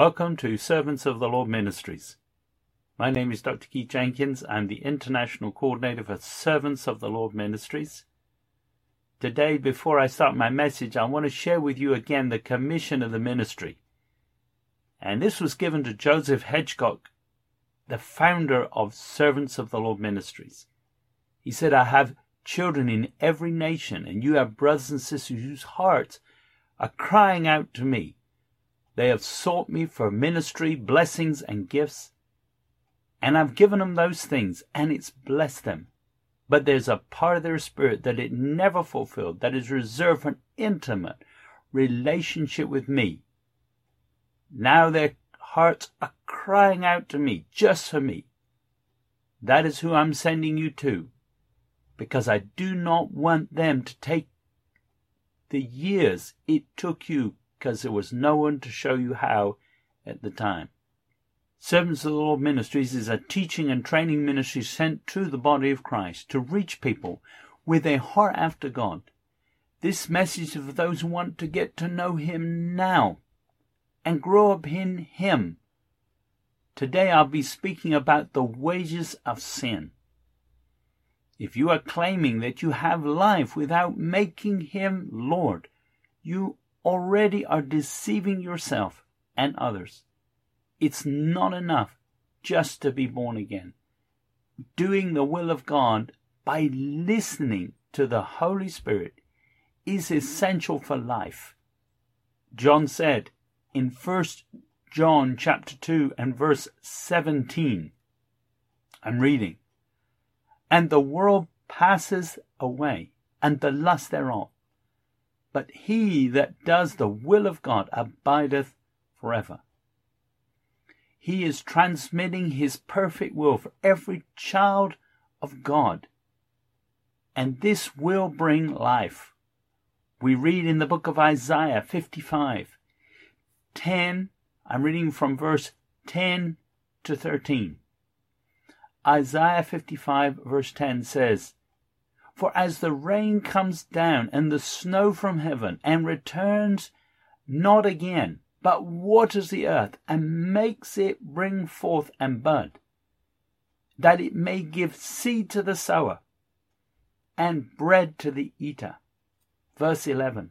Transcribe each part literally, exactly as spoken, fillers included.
Welcome to Servants of the Lord Ministries. My name is Doctor Keith Jenkins. I'm the International Coordinator for Servants of the Lord Ministries. Today, before I start my message, I want to share with you again the commission of the ministry. And this was given to Joseph Hedgecock, the founder of Servants of the Lord Ministries. He said, I have children in every nation, and you have brothers and sisters whose hearts are crying out to me. They have sought me for ministry, blessings, and gifts, and I've given them those things, and it's blessed them. But there's a part of their spirit that it never fulfilled, that is reserved for an intimate relationship with me. Now their hearts are crying out to me, just for me. That is who I'm sending you to, because I do not want them to take the years it took you, because there was no one to show you how at the time. Servants of the Lord Ministries is a teaching and training ministry sent to the body of Christ to reach people with a heart after God. This message is for those who want to get to know Him now and grow up in Him. Today I'll be speaking about the wages of sin. If you are claiming that you have life without making Him Lord, you already are deceiving yourself and others. It's not enough just to be born again. Doing the will of God by listening to the Holy Spirit is essential for life. John said in First John chapter two and verse seventeen, I'm reading, and the world passes away, and the lust thereof. But he that does the will of God abideth forever. He is transmitting His perfect will for every child of God. And this will bring life. We read in the book of Isaiah fifty-five, ten, I'm reading from verse ten to thirteen. Isaiah fifty-five verse ten says, For as the rain comes down and the snow from heaven, and returns not again, but waters the earth, and makes it bring forth and bud, that it may give seed to the sower, and bread to the eater. Verse eleven,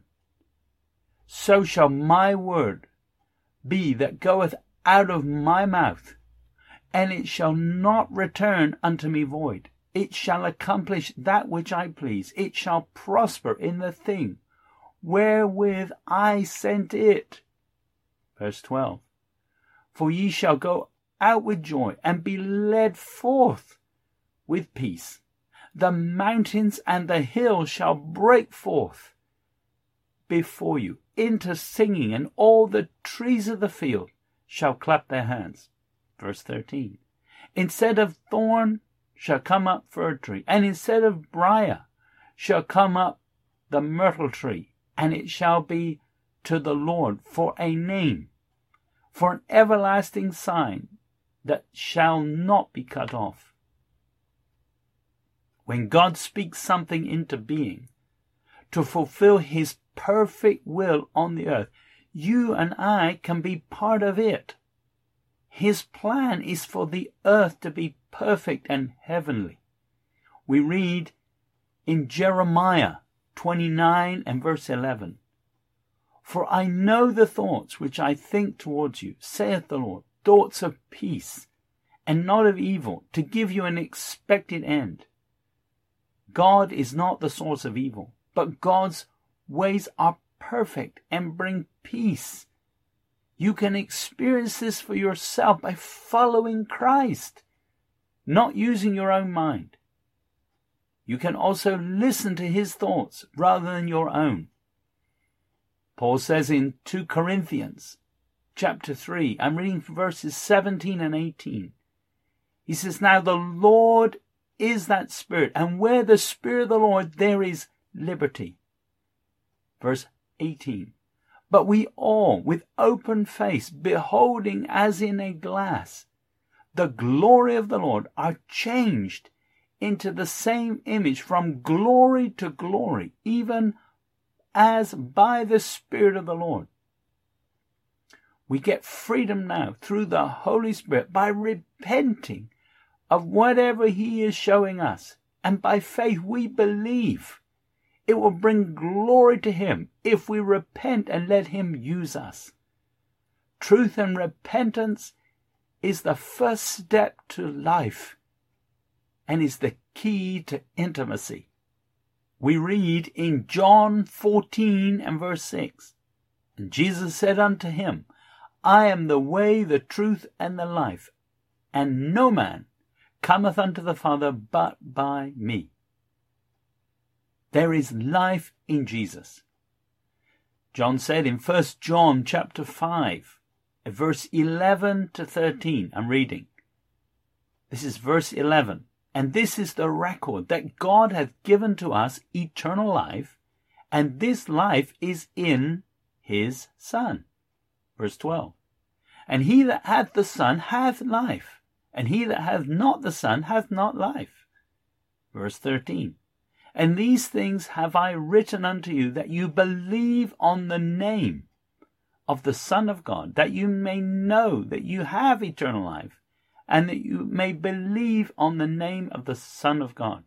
So shall my word be that goeth out of my mouth, and it shall not return unto me void. It shall accomplish that which I please. It shall prosper in the thing wherewith I sent it. Verse twelve. For ye shall go out with joy, and be led forth with peace. The mountains and the hills shall break forth before you into singing, and all the trees of the field shall clap their hands. Verse thirteen. Instead of thorn shall come up fir tree, and instead of briar shall come up the myrtle tree, and it shall be to the Lord for a name, for an everlasting sign that shall not be cut off. When God speaks something into being to fulfill His perfect will on the earth, you and I can be part of it. His plan is for the earth to be perfect and heavenly. We read in Jeremiah twenty-nine and verse eleven, For I know the thoughts which I think towards you, saith the Lord, thoughts of peace, and not of evil, to give you an expected end. God is not the source of evil, but God's ways are perfect and bring peace. You can experience this for yourself by following Christ, not using your own mind. You can also listen to His thoughts rather than your own. Paul says in Second Corinthians chapter three, I'm reading from verses seventeen and eighteen. He says, Now the Lord is that Spirit, and where the Spirit of the Lord, there is liberty. Verse eighteen. But we all, with open face, beholding as in a glass the glory of the Lord, are changed into the same image from glory to glory, even as by the Spirit of the Lord. We get freedom now through the Holy Spirit by repenting of whatever he is showing us. And by faith we believe it will bring glory to him if we repent and let him use us. Truth and repentance is the first step to life and is the key to intimacy. We read in John fourteen and verse six, and Jesus said unto him, I am the way, the truth, and the life, and no man cometh unto the Father but by me. There is life in Jesus. John said in First John chapter five, verse eleven to thirteen, I'm reading. This is verse eleven. And this is the record, that God hath given to us eternal life, and this life is in his Son. Verse twelve. And he that hath the Son hath life, and he that hath not the Son hath not life. Verse thirteen. And these things have I written unto you, that you believe on the name of the Son of God, that you may know that you have eternal life, and that you may believe on the name of the Son of God.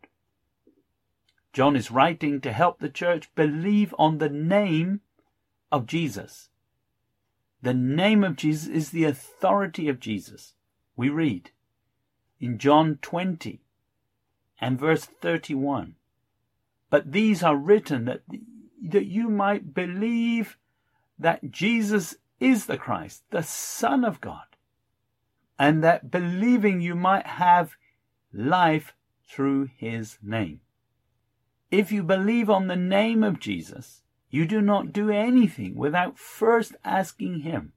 John is writing to help the church believe on the name of Jesus. The name of Jesus is the authority of Jesus. We read in John twenty and verse thirty-one, but these are written that, that you might believe that Jesus is the Christ, the Son of God, and that believing you might have life through his name. If you believe on the name of Jesus, you do not do anything without first asking him.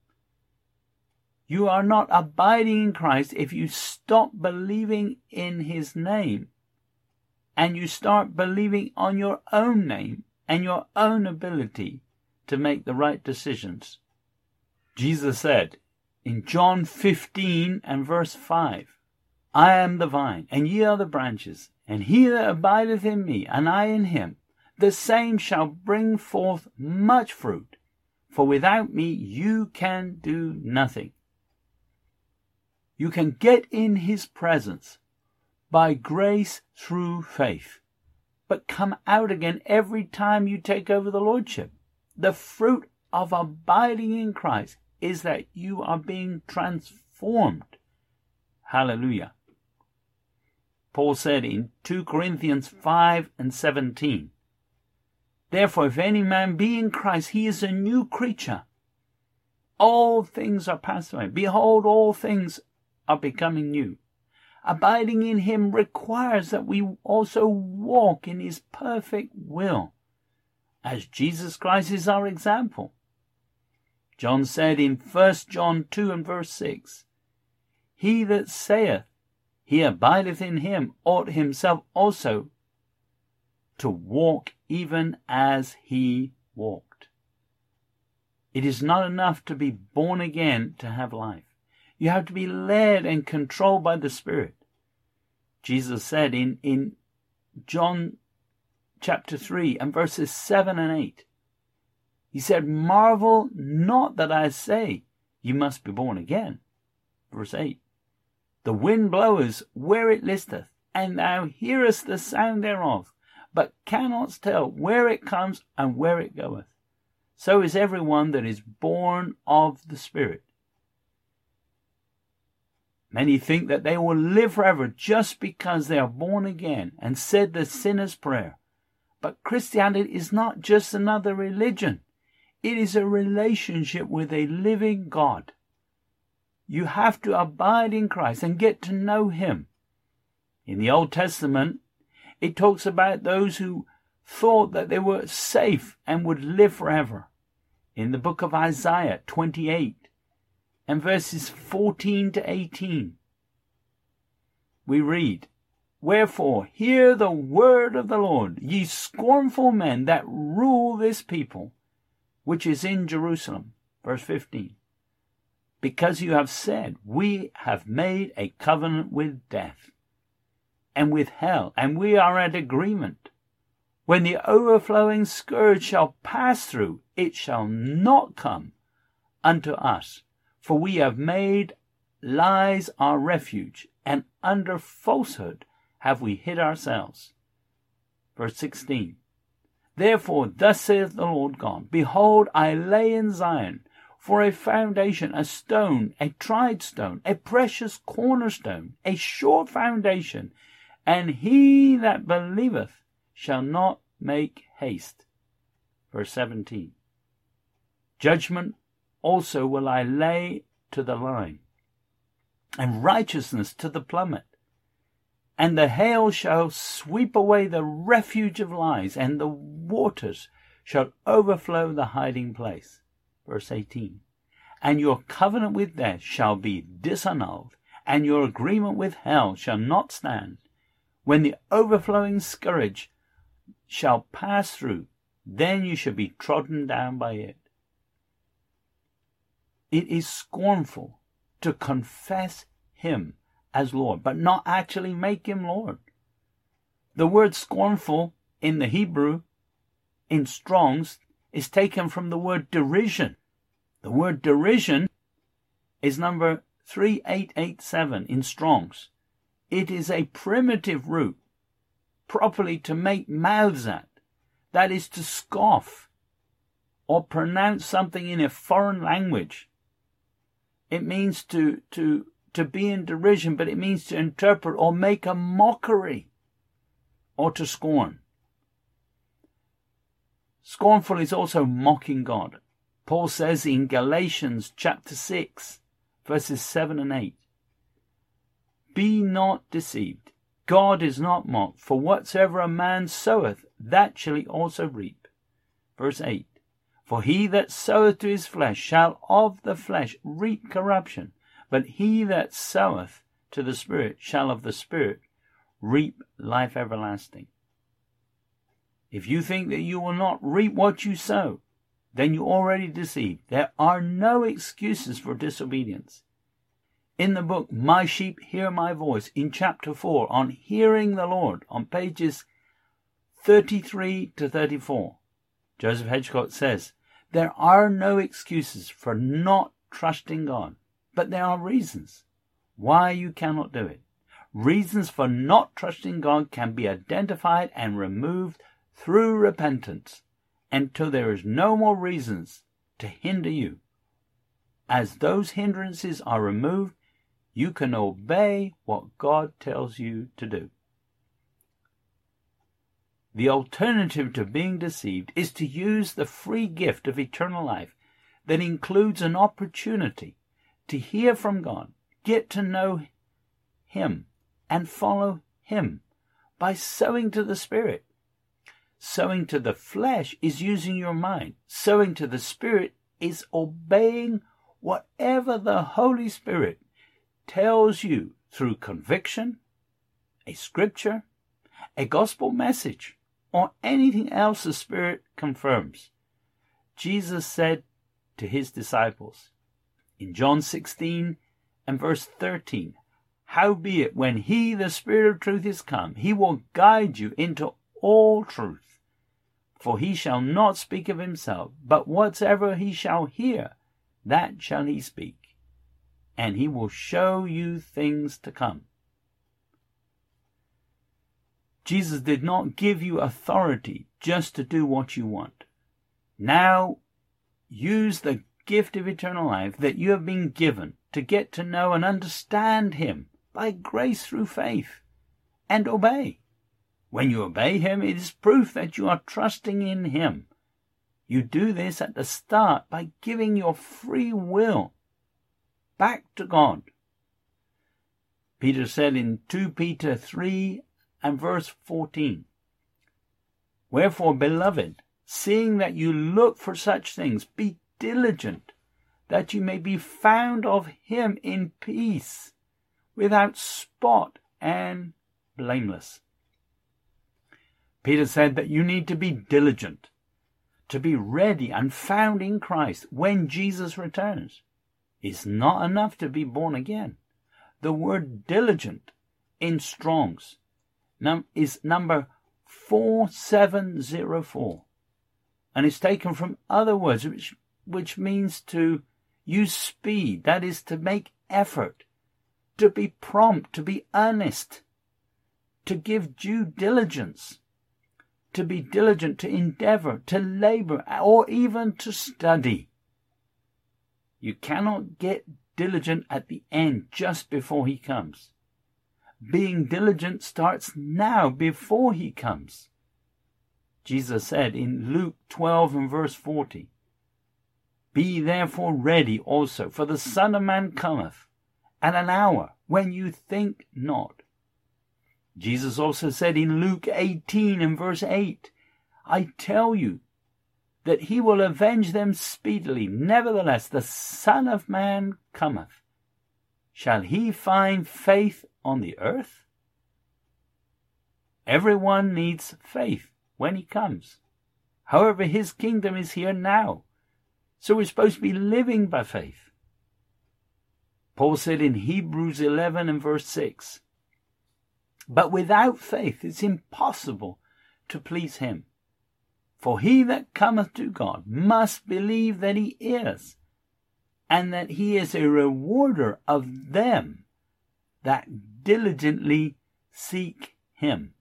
You are not abiding in Christ if you stop believing in his name and you start believing on your own name and your own ability to make the right decisions. Jesus said in John fifteen and verse five, I am the vine, and ye are the branches, and he that abideth in me, and I in him, the same shall bring forth much fruit, for without me you can do nothing. You can get in his presence by grace through faith, but come out again every time you take over the Lordship. The fruit of abiding in Christ is that you are being transformed. Hallelujah. Paul said in two Corinthians five and seventeen, therefore, if any man be in Christ, he is a new creature. All things are passed away. Behold, all things are becoming new. Abiding in him requires that we also walk in his perfect will, as Jesus Christ is our example. John said in First John two and verse six, he that saith he abideth in him ought himself also to walk even as he walked. It is not enough to be born again to have life. You have to be led and controlled by the Spirit. Jesus said in, in John chapter three and verses seven and eight, he said, marvel not that I say, you must be born again. Verse eight, the wind bloweth where it listeth, and thou hearest the sound thereof, but cannot tell where it comes and where it goeth. So is every one that is born of the Spirit. Many think that they will live forever just because they are born again and said the sinner's prayer. But Christianity is not just another religion. It is a relationship with a living God. You have to abide in Christ and get to know him. In the Old Testament, it talks about those who thought that they were safe and would live forever. In the book of Isaiah twenty-eight and verses fourteen to eighteen, we read, wherefore hear the word of the Lord, ye scornful men that rule this people, which is in Jerusalem. Verse fifteen, because you have said, we have made a covenant with death and with hell, and we are at agreement. When the overflowing scourge shall pass through, it shall not come unto us. For we have made lies our refuge, and under falsehood have we hid ourselves. Verse sixteen. Therefore, thus saith the Lord God, Behold, I lay in Zion for a foundation, a stone, a tried stone, a precious cornerstone, a sure foundation, and he that believeth shall not make haste. Verse seventeen. Judgment also will I lay to the line, and righteousness to the plummet. And the hail shall sweep away the refuge of lies, and the waters shall overflow the hiding place. Verse eighteen. And your covenant with death shall be disannulled, and your agreement with hell shall not stand. When the overflowing scourge shall pass through, then you shall be trodden down by it. It is scornful to confess him as Lord, but not actually make him Lord. The word scornful in the Hebrew, in Strong's, is taken from the word derision. The word derision is number three eight eight seven in Strong's. It is a primitive root, properly to make mouths at, that is to scoff or pronounce something in a foreign language. It means to, to, to be in derision, but it means to interpret or make a mockery or to scorn. Scornful is also mocking God. Paul says in Galatians chapter six, verses seven and eight, Be not deceived. God is not mocked, for whatsoever a man soweth, that shall he also reap. Verse eight, For he that soweth to his flesh shall of the flesh reap corruption, but he that soweth to the Spirit shall of the Spirit reap life everlasting. If you think that you will not reap what you sow, then you're already deceived. There are no excuses for disobedience. In the book My Sheep Hear My Voice, in chapter four, on hearing the Lord, on pages thirty-three to thirty-four, Joseph Hedgecott says, There are no excuses for not trusting God, but there are reasons why you cannot do it. Reasons for not trusting God can be identified and removed through repentance until there is no more reasons to hinder you. As those hindrances are removed, you can obey what God tells you to do. The alternative to being deceived is to use the free gift of eternal life that includes an opportunity to hear from God, get to know him, and follow him by sowing to the Spirit. Sowing to the flesh is using your mind. Sowing to the Spirit is obeying whatever the Holy Spirit tells you through conviction, a scripture, a gospel message, or anything else the Spirit confirms. Jesus said to his disciples in John sixteen and verse thirteen, Howbeit, when he, the Spirit of truth, is come, he will guide you into all truth. For he shall not speak of himself, but whatsoever he shall hear, that shall he speak. And he will show you things to come. Jesus did not give you authority just to do what you want. Now, use the gift of eternal life that you have been given to get to know and understand him by grace through faith, and obey. When you obey him, it is proof that you are trusting in him. You do this at the start by giving your free will back to God. Peter said in Second Peter three and verse fourteen, Wherefore, beloved, seeing that you look for such things, be diligent, that you may be found of him in peace, without spot and blameless. Peter said that you need to be diligent, to be ready and found in Christ when Jesus returns. It's not enough to be born again. The word diligent in Strong's num- is number four seven zero four, and it's taken from other words which, which means to use speed, that is to make effort, to be prompt, to be earnest, to give due diligence, to be diligent, to endeavor, to labor, or even to study. You cannot get diligent at the end, just before he comes. Being diligent starts now, before he comes. Jesus said in Luke twelve and verse forty, "Be therefore ready also, for the Son of Man cometh at an hour when you think not." Jesus also said in Luke eighteen and verse eight, "I tell you that he will avenge them speedily. Nevertheless, the Son of Man cometh. Shall he find faith on the earth?" Everyone needs faith when he comes. However, his kingdom is here now. So we're supposed to be living by faith. Paul said in Hebrews eleven and verse six, "But without faith it's impossible to please him. For he that cometh to God must believe that he is, and that he is a rewarder of them that diligently seek him."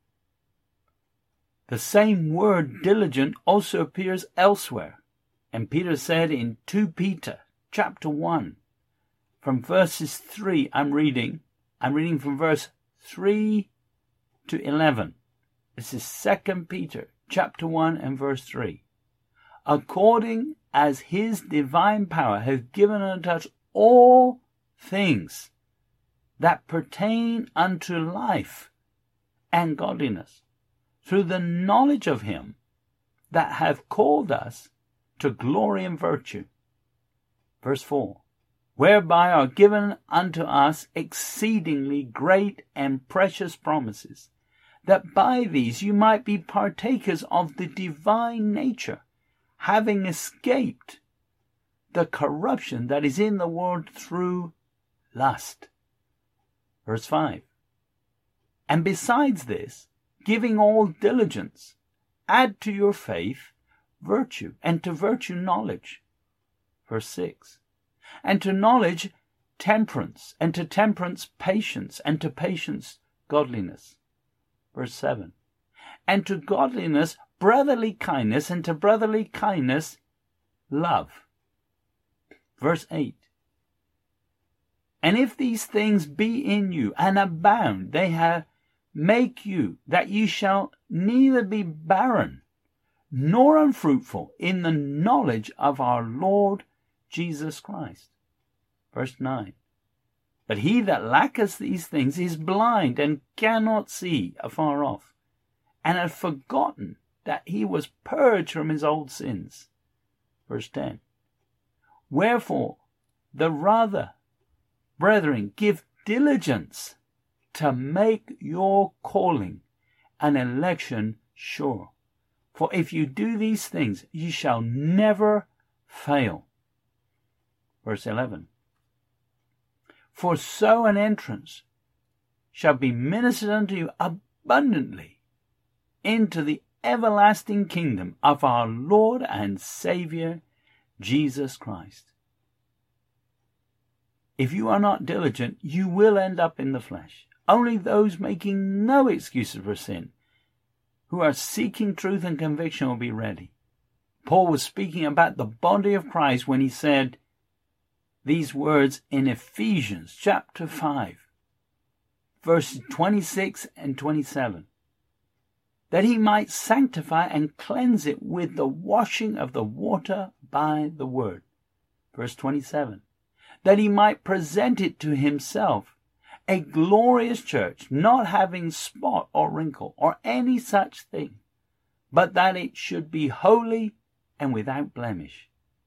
The same word diligent also appears elsewhere. And Peter said in Second Peter chapter one, from verses three, I'm reading, I'm reading from verse three to eleven. This is Second Peter chapter one and verse three. "According as his divine power has given unto us all things that pertain unto life and godliness, through the knowledge of him that hath called us to glory and virtue." Verse four, "Whereby are given unto us exceedingly great and precious promises, that by these you might be partakers of the divine nature, having escaped the corruption that is in the world through lust." Verse five, "And besides this, giving all diligence, add to your faith virtue, and to virtue knowledge." Verse six, "And to knowledge temperance, and to temperance patience, and to patience godliness." Verse seven, "And to godliness brotherly kindness, and to brotherly kindness love." Verse eight, "And if these things be in you and abound, they have make you that ye shall neither be barren nor unfruitful in the knowledge of our Lord Jesus Christ." Verse nine, "But he that lacketh these things is blind and cannot see afar off, and hath forgotten that he was purged from his old sins." Verse ten, "Wherefore the rather, brethren, give diligence to make your calling and election sure. For if you do these things, ye shall never fail." Verse eleven, "For so an entrance shall be ministered unto you abundantly into the everlasting kingdom of our Lord and Saviour, Jesus Christ." If you are not diligent, you will end up in the flesh. Only those making no excuses for sin, who are seeking truth and conviction, will be ready. Paul was speaking about the body of Christ when he said these words in Ephesians chapter five, verses twenty-six and twenty-seven. "That he might sanctify and cleanse it with the washing of the water by the word." Verse twenty-seven. "That he might present it to himself a glorious church, not having spot or wrinkle or any such thing, but that it should be holy and without blemish."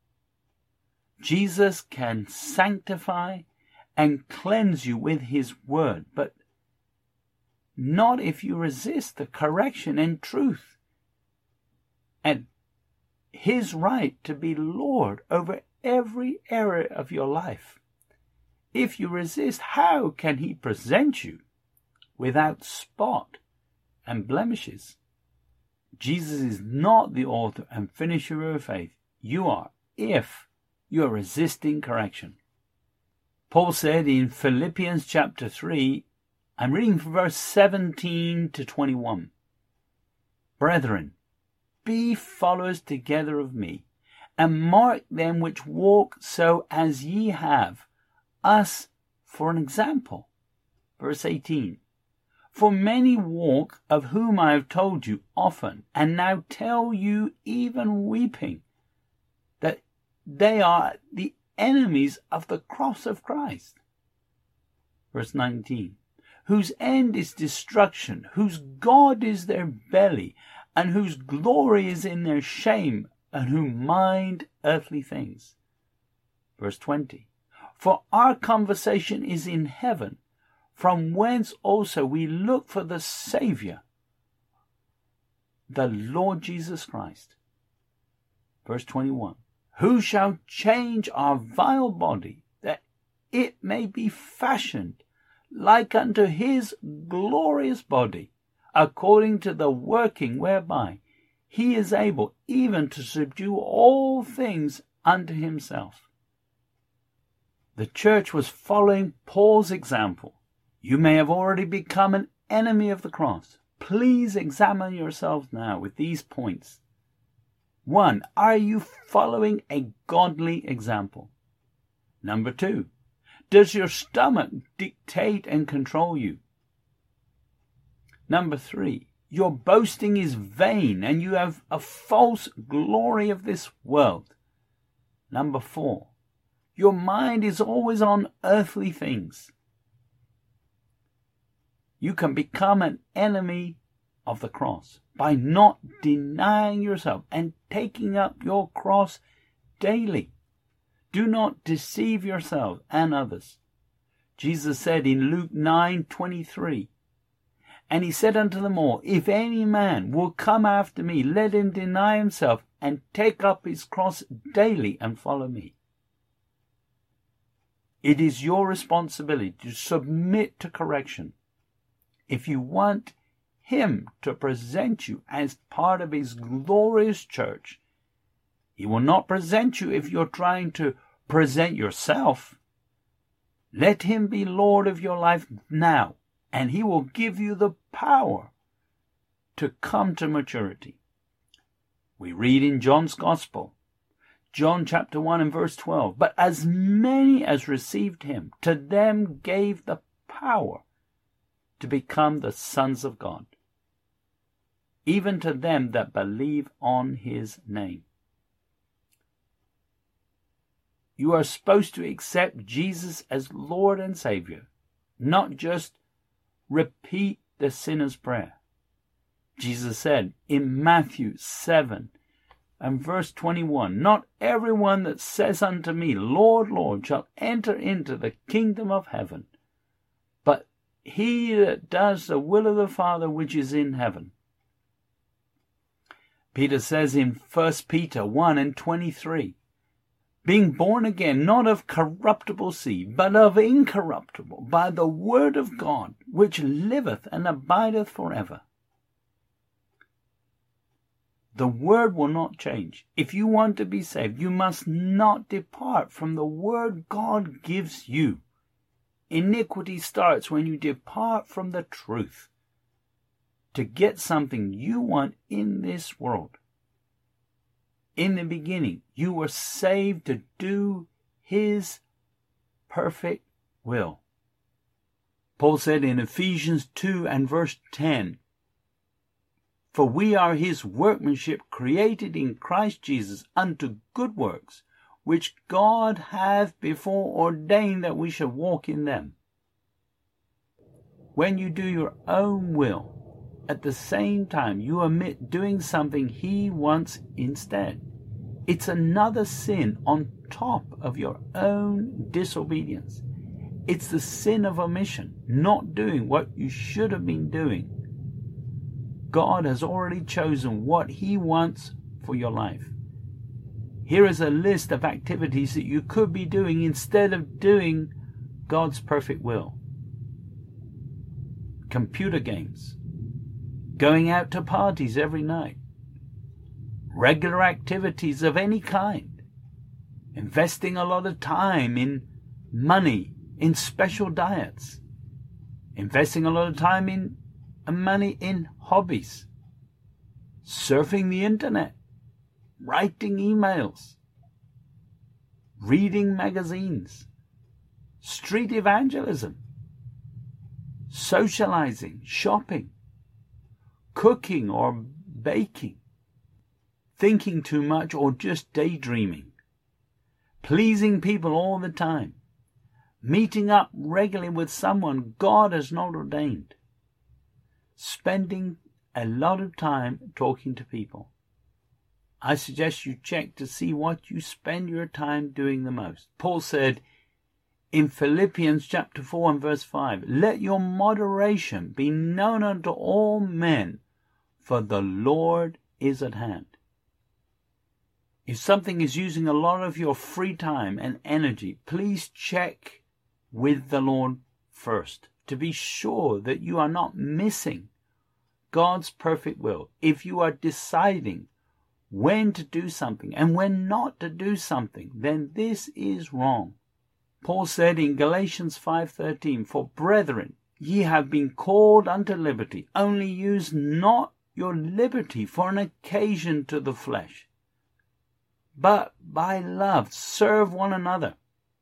Jesus can sanctify and cleanse you with his word, but not if you resist the correction and truth and his right to be Lord over every area of your life. If you resist, how can he present you without spot and blemishes? Jesus is not the author and finisher of faith. You are, if You are resisting correction. Paul said in Philippians chapter three, I'm reading from verse seventeen to twenty-one. Brethren, be followers together of me, and mark them which walk so as ye have us for an example. Verse eighteen. For many walk, of whom I have told you often, and now tell you even weeping, that they are the enemies of the cross of Christ. Verse nineteen. Whose end is destruction, whose God is their belly, and whose glory is in their shame, and who mind earthly things. Verse twenty. For our conversation is in heaven, from whence also we look for the Saviour, the Lord Jesus Christ. Verse twenty-one. Who shall change our vile body, that it may be fashioned like unto his glorious body, according to the working whereby he is able even to subdue all things unto himself. The church was following Paul's example. You may have already become an enemy of the cross. Please examine yourselves now with these points. One, are you following a godly example? Number two, does your stomach dictate and control you? Number three, your boasting is vain and you have a false glory of this world. Number four, your mind is always on earthly things. You can become an enemy of the cross by not denying yourself and taking up your cross daily. Do not deceive yourself and others. Jesus said in Luke nine twenty-three, and he said unto them all, if any man will come after me, let him deny himself and take up his cross daily and follow me. It is your responsibility to submit to correction. If you want him to present you as part of his glorious church, he will not present you if you're trying to present yourself. Let him be Lord of your life now, and he will give you the power to come to maturity. We read in John's Gospel, John chapter one and verse twelve, but as many as received him, to them gave the power to become the sons of God, even to them that believe on his name. You are supposed to accept Jesus as Lord and Savior, not just repeat the sinner's prayer. Jesus said in Matthew seven and verse twenty-one, not everyone that says unto me, Lord, Lord, shall enter into the kingdom of heaven, but he that does the will of the Father which is in heaven. Peter says in First Peter one and twenty-three, being born again, not of corruptible seed, but of incorruptible, by the word of God, which liveth and abideth forever. The word will not change. If you want to be saved, you must not depart from the word God gives you. Iniquity starts when you depart from the truth to get something you want in this world. In the beginning, you were saved to do his perfect will. Paul said in Ephesians two and verse ten, for we are his workmanship, created in Christ Jesus unto good works, which God hath before ordained that we should walk in them. When you do your own will, at the same time you omit doing something he wants instead. It's another sin on top of your own disobedience. It's the sin of omission, not doing what you should have been doing. God has already chosen what he wants for your life. Here is a list of activities that you could be doing instead of doing God's perfect will. Computer games, going out to parties every night, regular activities of any kind, investing a lot of time in money, in special diets, investing a lot of time in money in hobbies, surfing the internet, writing emails, reading magazines, street evangelism, socializing, shopping, cooking or baking, thinking too much or just daydreaming, pleasing people all the time, meeting up regularly with someone God has not ordained, spending a lot of time talking to people. I suggest you check to see what you spend your time doing the most. Paul said in Philippians chapter four and verse five, "Let your moderation be known unto all men, for the Lord is at hand." If something is using a lot of your free time and energy, please check with the Lord first to be sure that you are not missing God's perfect will. If you are deciding when to do something and when not to do something, then this is wrong. Paul said in Galatians five thirteen, "For brethren, ye have been called unto liberty, only use not your liberty for an occasion to the flesh, but by love serve one another."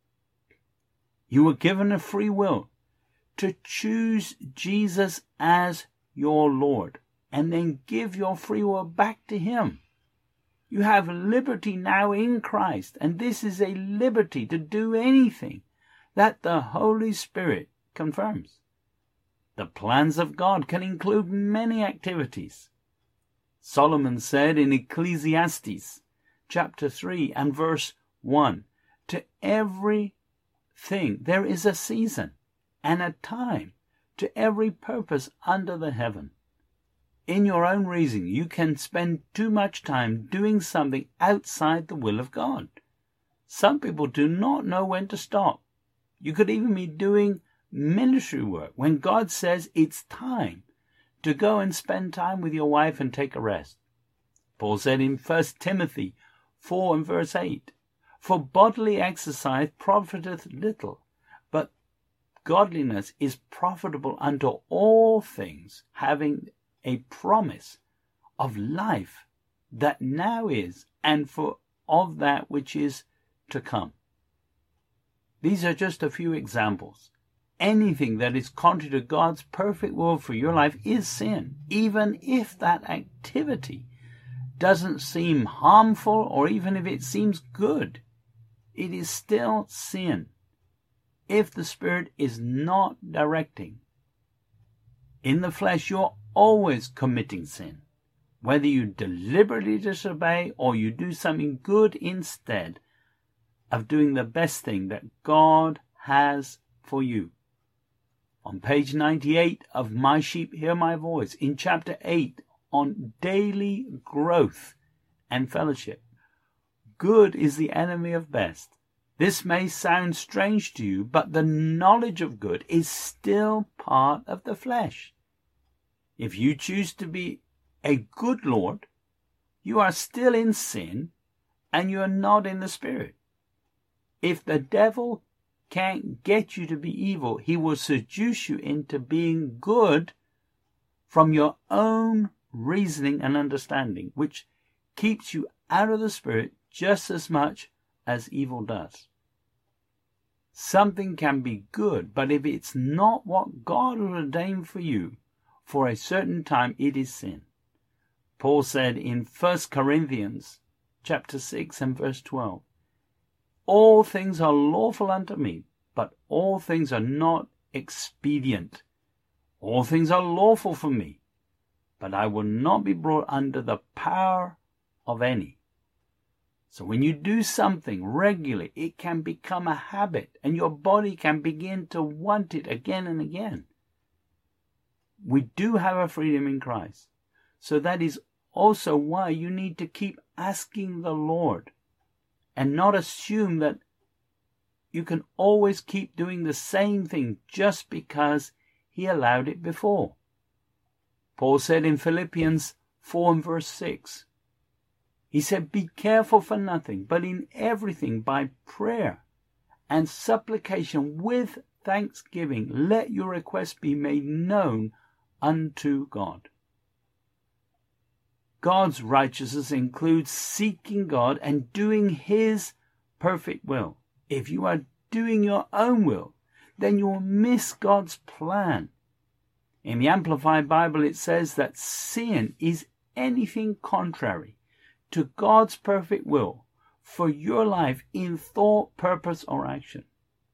You were given a free will to choose Jesus as your Lord and then give your free will back to Him. You have liberty now in Christ, and this is a liberty to do anything that the Holy Spirit confirms. The plans of God can include many activities. Solomon said in Ecclesiastes chapter three and verse one, "To every thing there is a season and a time to every purpose under the heaven." In your own reason, you can spend too much time doing something outside the will of God. Some people do not know when to stop. You could even be doing ministry work when God says it's time to go and spend time with your wife and take a rest. Paul said in First Timothy four and verse eight, "For bodily exercise profiteth little, but godliness is profitable unto all things, having a promise of life that now is, and for of that which is to come." These are just a few examples. Anything that is contrary to God's perfect will for your life is sin, even if that activity doesn't seem harmful or even if it seems good. It is still sin if the Spirit is not directing. In the flesh, you're always committing sin, whether you deliberately disobey or you do something good instead of doing the best thing that God has for you. On page ninety-eight of My Sheep Hear My Voice, in chapter eight on daily growth and fellowship, good is the enemy of best. This may sound strange to you, but the knowledge of good is still part of the flesh. If you choose to be a good Lord, you are still in sin and you are not in the Spirit. If the devil can't get you to be evil, he will seduce you into being good from your own reasoning and understanding, which keeps you out of the Spirit just as much as evil does. Something can be good, but if it's not what God ordained for you for a certain time, it is sin. Paul said in First Corinthians chapter six and verse twelve, "All things are lawful unto me, but all things are not expedient. All things are lawful for me, but I will not be brought under the power of any." So when you do something regularly, it can become a habit and your body can begin to want it again and again. We do have a freedom in Christ. So that is also why you need to keep asking the Lord and not assume that you can always keep doing the same thing just because He allowed it before. Paul said in Philippians four and verse six, He said, be careful for nothing, but in everything by prayer and supplication with thanksgiving, let your requests be made known unto God. God's righteousness includes seeking God and doing His perfect will. If you are doing your own will, then you will miss God's plan. In the Amplified Bible, it says that sin is anything contrary to God's perfect will for your life in thought, purpose, or action.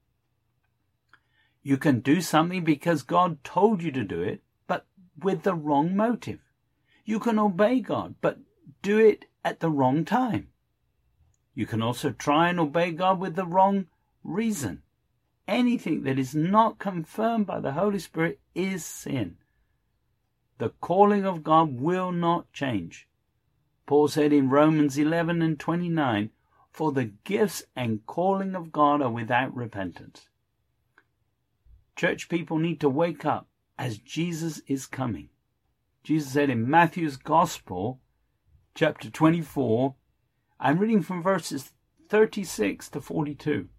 You can do something because God told you to do it, but with the wrong motive. You can obey God, but do it at the wrong time. You can also try and obey God with the wrong reason. Anything that is not confirmed by the Holy Spirit is sin. The calling of God will not change. Paul said in Romans eleven and twenty-nine, for the gifts and calling of God are without repentance. Church people need to wake up as Jesus is coming. Jesus said in Matthew's Gospel, chapter twenty-four, I'm reading from verses thirty-six to forty-two.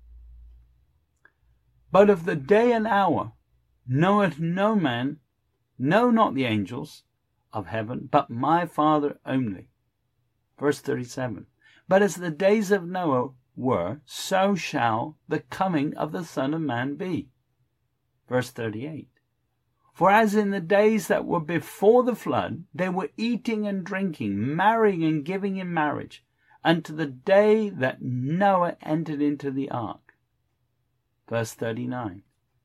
But of the day and hour knoweth no man, no, not the angels of heaven, but my Father only. Verse thirty-seven. But as the days of Noah were, so shall the coming of the Son of Man be. Verse thirty-eight. For as in the days that were before the flood, they were eating and drinking, marrying and giving in marriage, unto the day that Noah entered into the ark. Verse thirty-nine.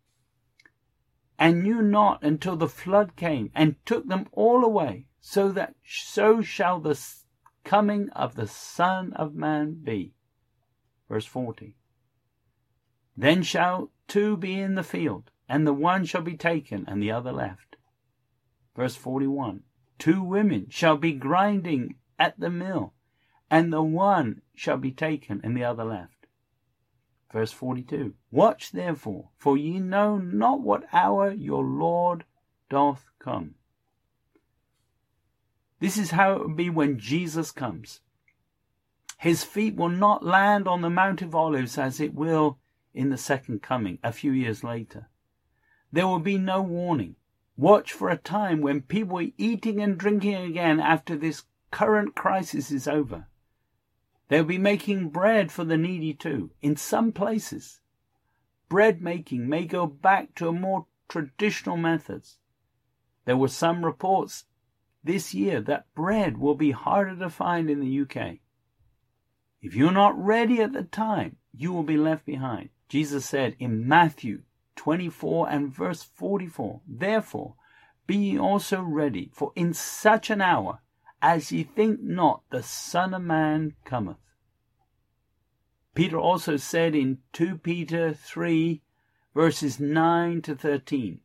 And knew not until the flood came, and took them all away, so that so shall the coming of the Son of Man be. Verse forty. Then shall two be in the field, and the one shall be taken, and the other left. Verse forty-one. Two women shall be grinding at the mill, and the one shall be taken, and the other left. Verse forty-two. Watch therefore, for ye know not what hour your Lord doth come. This is how it will be when Jesus comes. His feet will not land on the Mount of Olives as it will in the second coming, a few years later. There will be no warning. Watch for a time when people are eating and drinking again after this current crisis is over. They'll be making bread for the needy too. In some places, bread making may go back to a more traditional methods. There were some reports this year that bread will be harder to find in the U K. If you're not ready at the time, you will be left behind. Jesus said in Matthew twenty-four and verse forty-four, therefore be ye also ready, for in such an hour as ye think not, the Son of Man cometh. Peter also said in Second Peter three, verses nine to thirteen.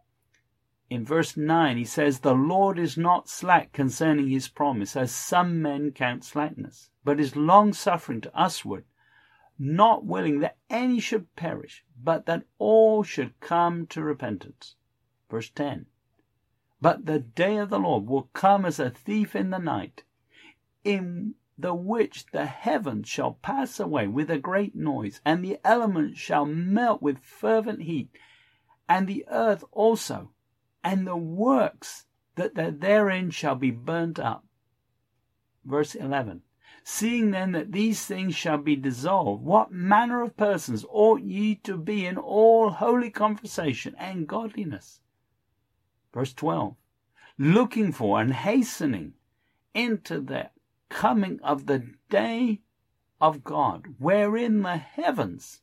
In verse nine he says, the Lord is not slack concerning his promise, as some men count slackness, but is long-suffering to usward, not willing that any should perish, but that all should come to repentance. Verse ten. But the day of the Lord will come as a thief in the night, in the which the heavens shall pass away with a great noise, and the elements shall melt with fervent heat, and the earth also, and the works that are therein shall be burnt up. Verse eleven. Seeing then that these things shall be dissolved, what manner of persons ought ye to be in all holy conversation and godliness? Verse twelve. Looking for and hastening into the coming of the day of God, wherein the heavens,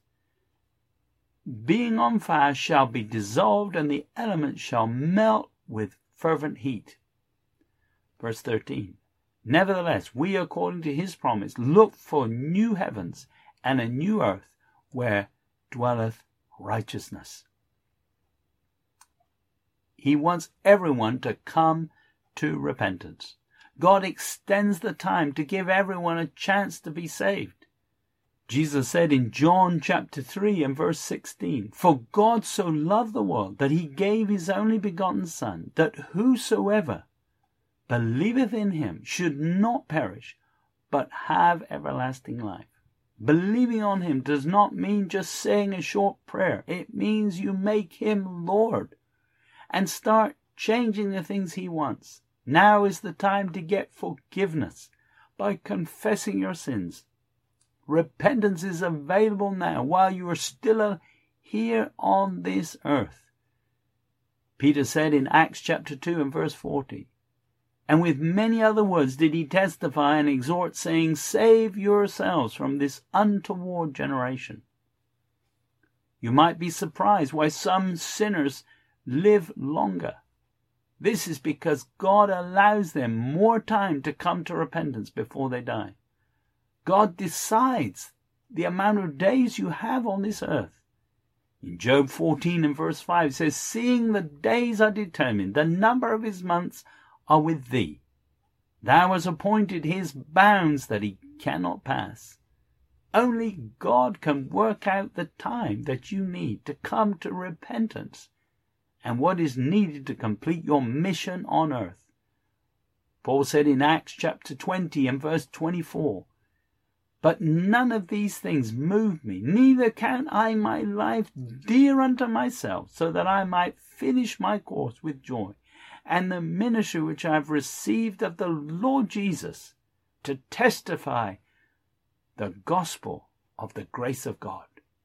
being on fire, shall be dissolved, and the elements shall melt with fervent heat. Verse thirteen. Nevertheless, we, according to his promise, look for new heavens and a new earth, where dwelleth righteousness. He wants everyone to come to repentance. God extends the time to give everyone a chance to be saved. Jesus said in John chapter three and verse sixteen, for God so loved the world that he gave his only begotten Son, that whosoever believeth in him should not perish, but have everlasting life. Believing on him does not mean just saying a short prayer. It means you make him Lord and start changing the things he wants. Now is the time to get forgiveness by confessing your sins. Repentance is available now while you are still here on this earth. Peter said in Acts chapter two and verse forty, and with many other words did he testify and exhort, saying, save yourselves from this untoward generation. You might be surprised why some sinners live longer. This is because God allows them more time to come to repentance before they die. God decides the amount of days you have on this earth. In Job fourteen and verse five it says, seeing the days are determined, the number of his months are with thee. Thou hast appointed his bounds that he cannot pass. Only God can work out the time that you need to come to repentance and what is needed to complete your mission on earth. Paul said in Acts chapter twenty and verse twenty-four, but none of these things move me, neither count I my life dear unto myself, so that I might finish my course with joy, and the ministry which I have received of the Lord Jesus, to testify the gospel of the grace of God.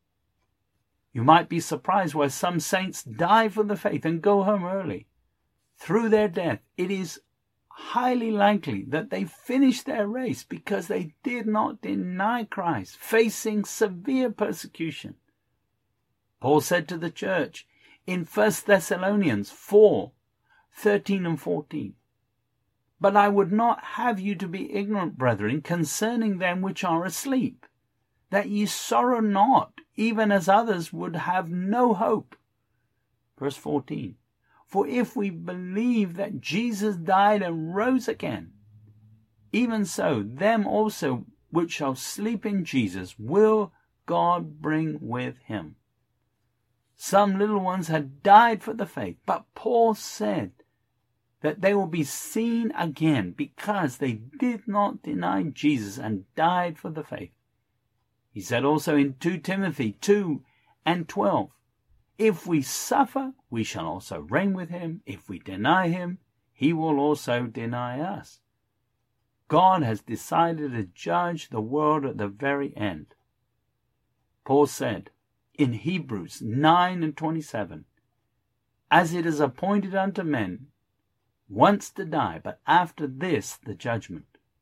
You might be surprised why some saints die for the faith and go home early. Through their death, it is highly likely that they finished their race because they did not deny Christ, facing severe persecution. Paul said to the church in First Thessalonians four, thirteen and fourteen, but I would not have you to be ignorant, brethren, concerning them which are asleep, that ye sorrow not, even as others would have no hope. Verse fourteen, for if we believe that Jesus died and rose again, even so them also which shall sleep in Jesus will God bring with him. Some little ones had died for the faith, but Paul said that they will be seen again because they did not deny Jesus and died for the faith. He said also in Second Timothy two and twelve, if we suffer, we shall also reign with him. If we deny him, he will also deny us. God has decided to judge the world at the very end. Paul said in Hebrews nine and twenty-seven, as it is appointed unto men once to die, but after this the judgment.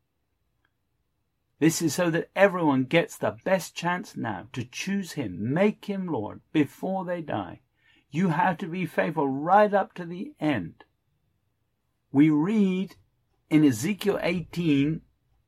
This is so that everyone gets the best chance now to choose him, make him Lord, before they die. You have to be faithful right up to the end. We read in Ezekiel eighteen,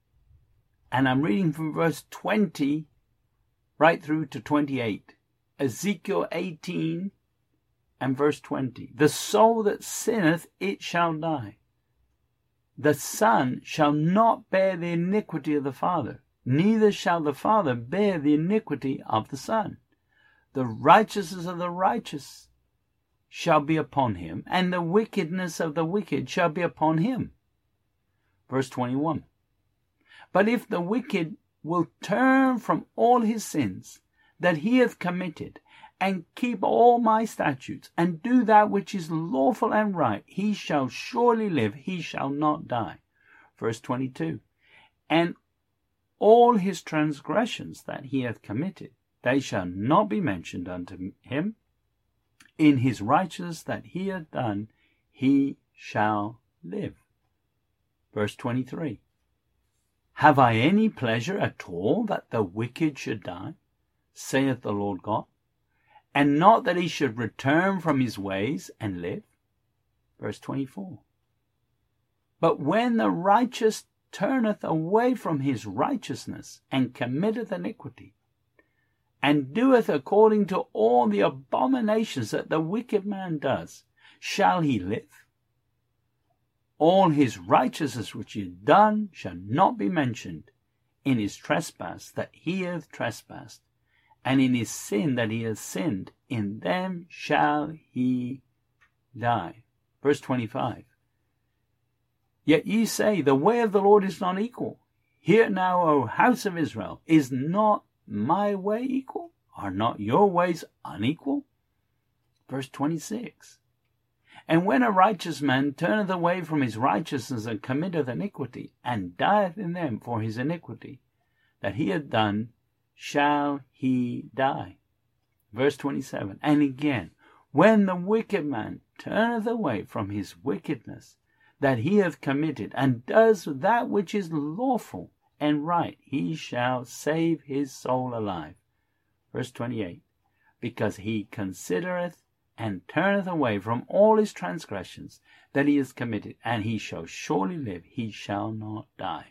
and I'm reading from verse twenty right through to twenty-eight. Ezekiel eighteen and verse twenty. The soul that sinneth, it shall die. The son shall not bear the iniquity of the father, neither shall the father bear the iniquity of the son. The righteousness of the righteous shall be upon him, and the wickedness of the wicked shall be upon him. Verse twenty-one. But if the wicked will turn from all his sins that he hath committed, and keep all my statutes, and do that which is lawful and right, he shall surely live, he shall not die. Verse twenty-two. And all his transgressions that he hath committed, they shall not be mentioned unto him. In his righteousness that he hath done, he shall live. Verse twenty-three. Have I any pleasure at all that the wicked should die, saith the Lord God, and not that he should return from his ways and live? Verse twenty-four. But when the righteous turneth away from his righteousness, and committeth iniquity, and doeth according to all the abominations that the wicked man does, shall he live? All his righteousness which he hath done shall not be mentioned in his trespass that he hath trespassed, and in his sin that he hath sinned, in them shall he die. Verse twenty-five. Yet ye say, the way of the Lord is not equal. Hear now, O house of Israel, is not my way equal? Are not your ways unequal? Verse twenty-six. And when a righteous man turneth away from his righteousness and committeth iniquity, and dieth in them for his iniquity that he hath done, shall he die. Verse twenty-seven. And again, when the wicked man turneth away from his wickedness that he hath committed, and does that which is lawful and right, he shall save his soul alive. Verse twenty-eight. Because he considereth and turneth away from all his transgressions that he has committed, and he shall surely live, he shall not die.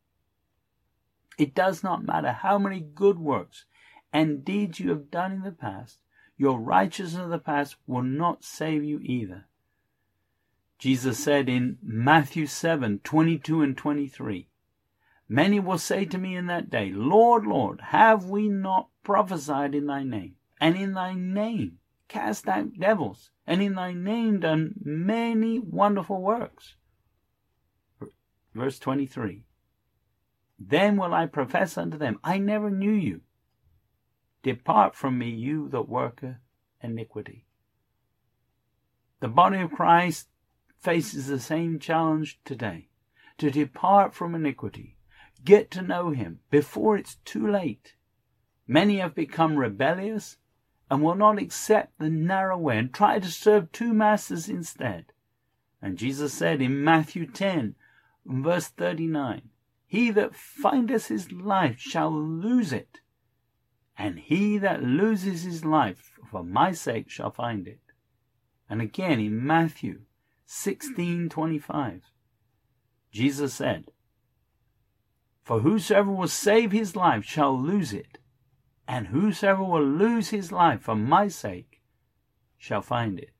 It does not matter how many good works and deeds you have done in the past, your righteousness of the past will not save you either. Jesus said in Matthew seven, twenty-two and twenty-three, Many will say to me in that day, Lord, Lord, have we not prophesied in thy name, and in thy name cast out devils, and in thy name done many wonderful works? Verse twenty-three. Then will I profess unto them, I never knew you. Depart from me, you that worketh iniquity. The body of Christ faces the same challenge today, to depart from iniquity. Get to know him before it's too late. Many have become rebellious and will not accept the narrow way and try to serve two masters instead. And Jesus said in Matthew ten, verse thirty-nine, He that findeth his life shall lose it, and he that loses his life for my sake shall find it. And again in Matthew sixteen twenty-five, Jesus said, For whosoever will save his life shall lose it, and whosoever will lose his life for my sake shall find it.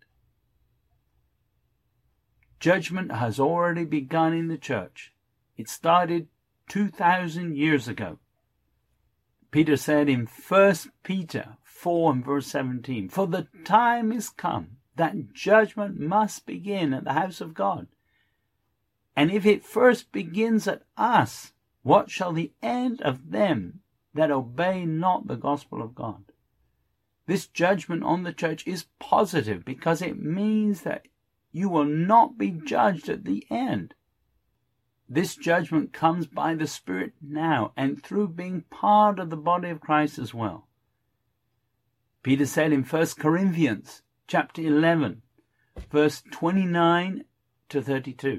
Judgment has already begun in the church. It started two thousand years ago. Peter said in First Peter four and verse seventeen, For the time is come that judgment must begin at the house of God. And if it first begins at us, what shall the end of them that obey not the gospel of God? This judgment on the church is positive because it means that you will not be judged at the end. This judgment comes by the Spirit now and through being part of the body of Christ as well. Peter said in First Corinthians chapter eleven, verse twenty-nine to thirty-two.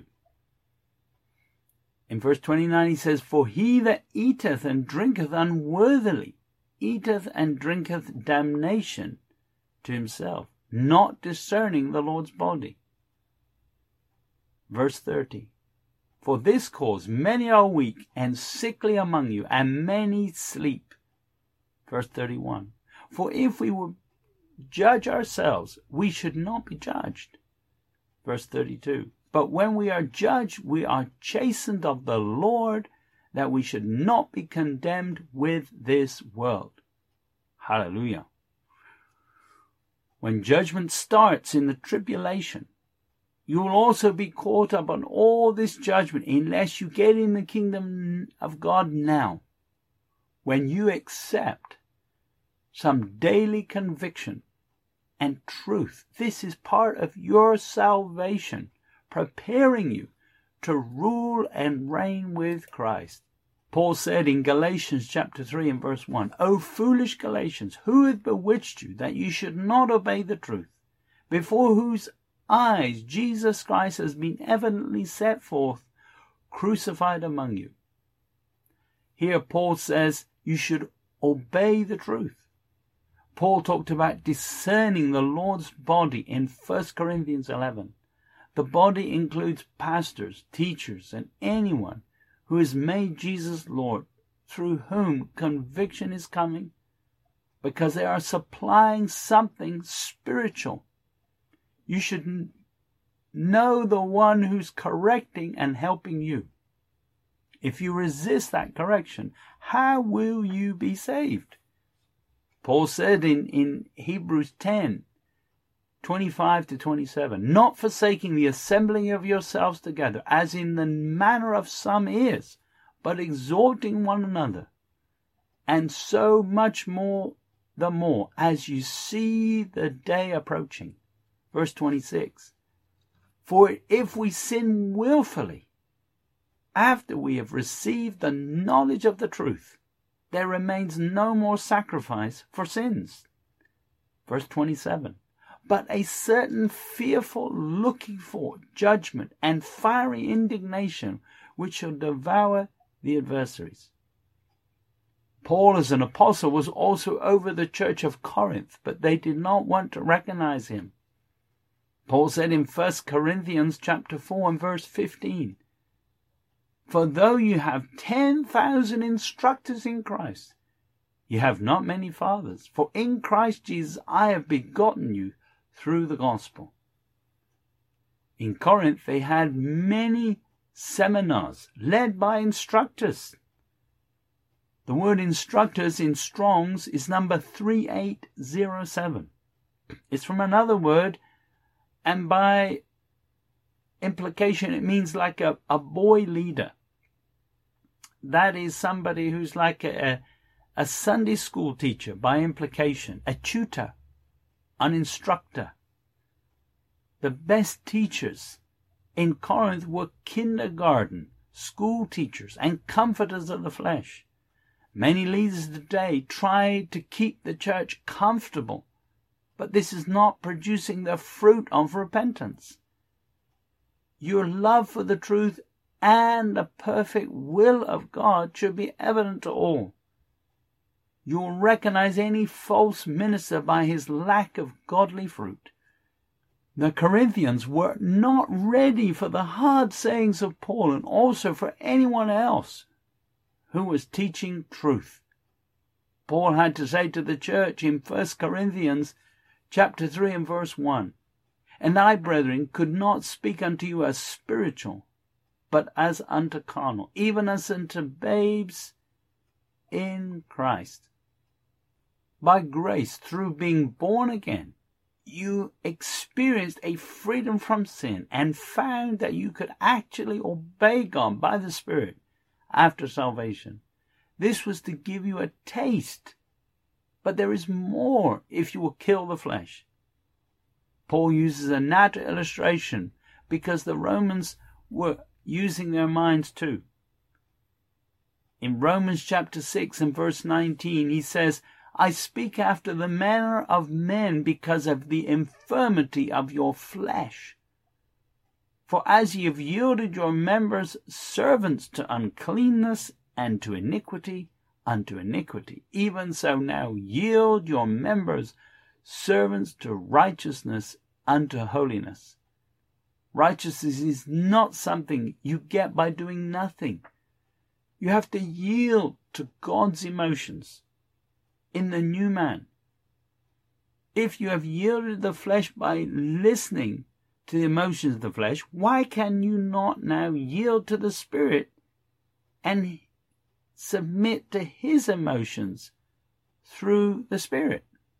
In verse twenty-nine he says, For he that eateth and drinketh unworthily eateth and drinketh damnation to himself, not discerning the Lord's body. Verse thirty. For this cause many are weak and sickly among you, and many sleep. Verse thirty-one. For if we would judge ourselves, we should not be judged. Verse thirty-two. But when we are judged, we are chastened of the Lord, that we should not be condemned with this world. Hallelujah. When judgment starts in the tribulation, you will also be caught up on all this judgment unless you get in the kingdom of God now. When you accept some daily conviction and truth, this is part of your salvation, preparing you to rule and reign with Christ. Paul said in Galatians chapter three and verse one, O foolish Galatians, who hath bewitched you that you should not obey the truth, before whose eyes Jesus Christ has been evidently set forth, crucified among you. Here Paul says you should obey the truth. Paul talked about discerning the Lord's body in First Corinthians eleven. The body includes pastors, teachers, and anyone who has made Jesus Lord, through whom conviction is coming, because they are supplying something spiritual. You should know the one who's correcting and helping you. If you resist that correction, how will you be saved? Paul said in, in Hebrews ten, twenty-five to twenty-seven, not forsaking the assembling of yourselves together, as in the manner of some is, but exhorting one another, and so much more the more as you see the day approaching. Verse twenty-six. For if we sin willfully, after we have received the knowledge of the truth, there remains no more sacrifice for sins. Verse twenty-seven. But a certain fearful looking for judgment and fiery indignation which shall devour the adversaries. Paul, as an apostle, was also over the church of Corinth, but they did not want to recognize him. Paul said in First Corinthians chapter four and verse fifteen, For though you have ten thousand instructors in Christ, you have not many fathers, for in Christ Jesus I have begotten you through the gospel. In Corinth they had many seminars led by instructors. The word instructors in Strong's is number three eight zero seven. It's from another word, and by implication it means like a, a boy leader. That is somebody who's like a, a Sunday school teacher by implication, a tutor, an instructor. The best teachers in Corinth were kindergarten, school teachers, and comforters of the flesh. Many leaders today try to keep the church comfortable, but this is not producing the fruit of repentance. Your love for the truth and the perfect will of God should be evident to all. You will recognize any false minister by his lack of godly fruit. The Corinthians were not ready for the hard sayings of Paul and also for anyone else who was teaching truth. Paul had to say to the church in First Corinthians chapter three and verse one, And I, brethren, could not speak unto you as spiritual, but as unto carnal, even as unto babes in Christ. By grace, through being born again, you experienced a freedom from sin and found that you could actually obey God by the Spirit after salvation. This was to give you a taste, but there is more if you will kill the flesh. Paul uses a natural illustration because the Romans were using their minds too. In Romans chapter six and verse nineteen, he says, I speak after the manner of men because of the infirmity of your flesh. For as ye have yielded your members servants to uncleanness and to iniquity unto iniquity, even so now yield your members servants to righteousness unto holiness. Righteousness is not something you get by doing nothing. You have to yield to God's emotions in the new man. If you have yielded the flesh by listening to the emotions of the flesh, why can you not now yield to the Spirit and submit to His emotions through the Spirit?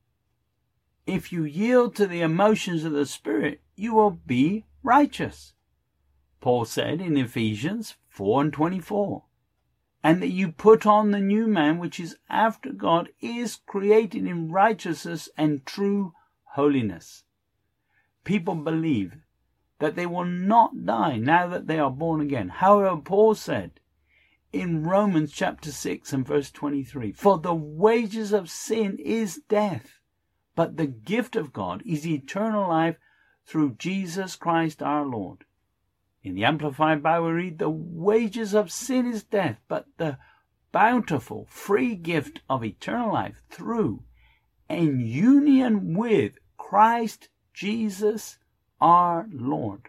If you yield to the emotions of the Spirit, you will be righteous. Paul said in Ephesians four and twenty-four, and that you put on the new man which is after God, is created in righteousness and true holiness. People believe that they will not die now that they are born again. However, Paul said in Romans chapter six and verse twenty-three, for the wages of sin is death, but the gift of God is eternal life through Jesus Christ our Lord. In the Amplified Bible we read, the wages of sin is death, but the bountiful free gift of eternal life through and union with Christ Jesus our Lord.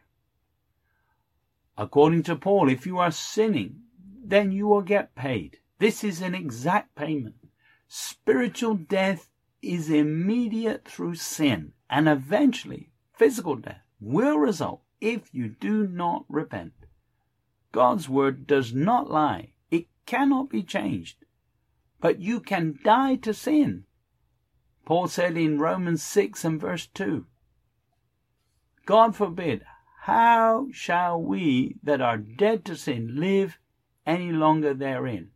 According to Paul, if you are sinning, then you will get paid. This is an exact payment. Spiritual death is immediate through sin, and eventually physical death will result if you do not repent. God's word does not lie. It cannot be changed. But you can die to sin. Paul said in Romans six and verse two, God forbid, how shall we that are dead to sin live any longer therein.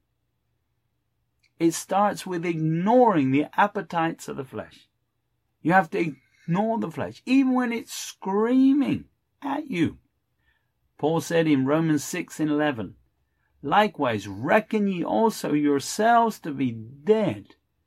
It starts with ignoring the appetites of the flesh. You have to ignore the flesh, even when it's screaming at you. Paul said in Romans six and eleven, likewise reckon ye also yourselves to be dead,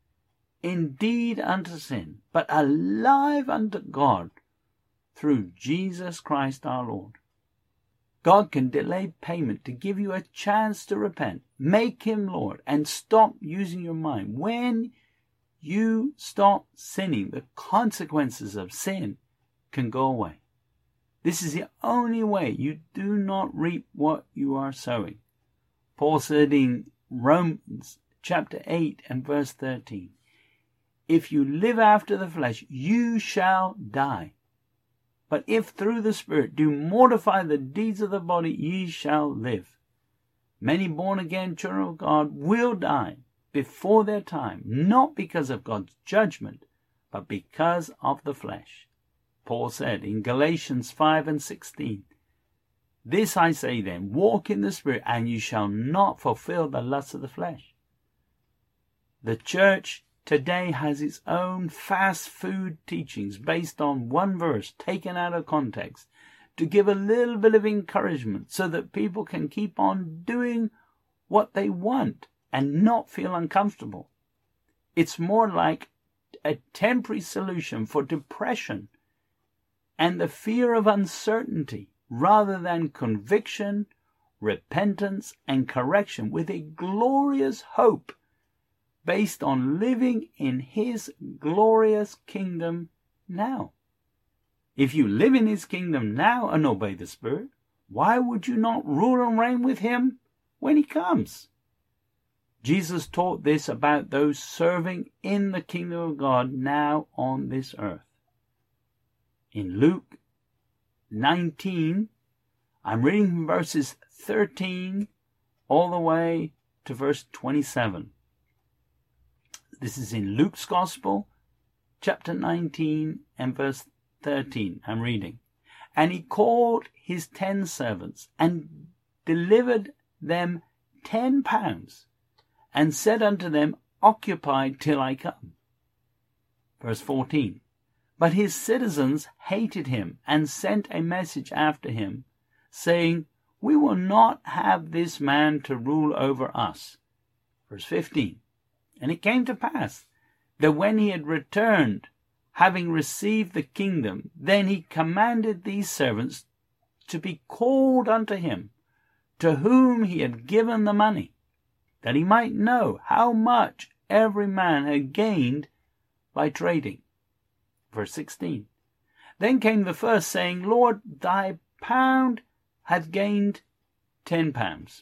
indeed unto sin, but alive unto God through Jesus Christ our Lord. God can delay payment to give you a chance to repent, make him Lord, and stop using your mind. When you stop sinning, the consequences of sin can go away. This is the only way. You do not reap what you are sowing. Paul said in Romans chapter eight and verse thirteen, if you live after the flesh, you shall die. But if through the Spirit do mortify the deeds of the body, ye shall live. Many born-again children of God will die before their time, not because of God's judgment, but because of the flesh. Paul said in Galatians five and sixteen, this I say then, walk in the Spirit, and you shall not fulfill the lusts of the flesh. The church today has its own fast food teachings based on one verse taken out of context to give a little bit of encouragement so that people can keep on doing what they want and not feel uncomfortable. It's more like a temporary solution for depression and the fear of uncertainty rather than conviction, repentance, and correction with a glorious hope based on living in his glorious kingdom now. If you live in his kingdom now and obey the Spirit, why would you not rule and reign with him when he comes? Jesus taught this about those serving in the kingdom of God now on this earth. In Luke nineteen, I'm reading from verses thirteen all the way to verse twenty-seven. This is in Luke's Gospel, chapter nineteen and verse thirteen. I'm reading. And he called his ten servants and delivered them ten pounds and said unto them, occupy till I come. Verse fourteen. But his citizens hated him and sent a message after him, saying, we will not have this man to rule over us. Verse fifteen. And it came to pass that when he had returned, having received the kingdom, then he commanded these servants to be called unto him, to whom he had given the money, that he might know how much every man had gained by trading. Verse sixteen. Then came the first, saying, Lord, thy pound hath gained ten pounds.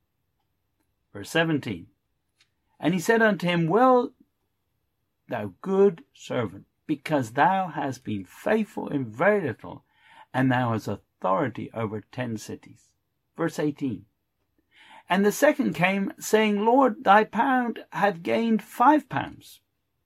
Verse seventeen. And he said unto him, well, thou good servant, because thou hast been faithful in very little, and thou hast authority over ten cities. Verse eighteen. And the second came, saying, Lord, thy pound hath gained five pounds.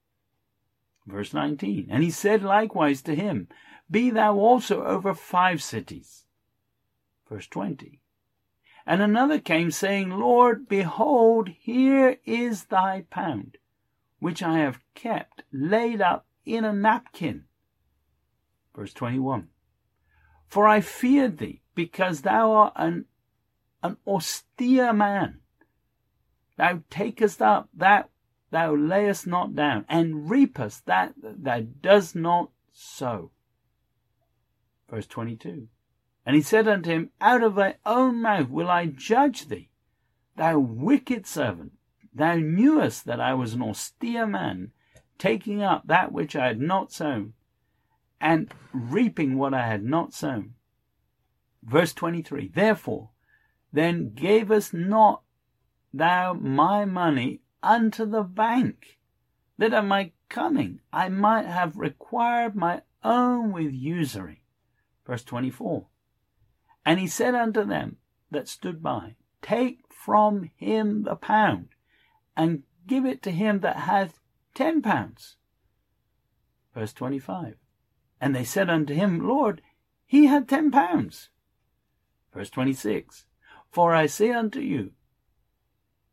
Verse nineteen. And he said likewise to him, be thou also over five cities. Verse twenty. And another came, saying, Lord, behold, here is thy pound, which I have kept laid up in a napkin. Verse twenty-one. For I feared thee, because thou art an, an austere man. Thou takest up that thou layest not down, and reapest that thou dost not sow. Verse twenty-two. And he said unto him, out of thy own mouth will I judge thee, thou wicked servant. Thou knewest that I was an austere man, taking up that which I had not sown, and reaping what I had not sown. Verse twenty-three. Therefore, then gavest not thou my money unto the bank, that at my coming I might have required my own with usury. Verse twenty-four. And he said unto them that stood by, take from him the pound, and give it to him that hath ten pounds. Verse twenty-five. And they said unto him, Lord, he had ten pounds. Verse twenty-six. For I say unto you,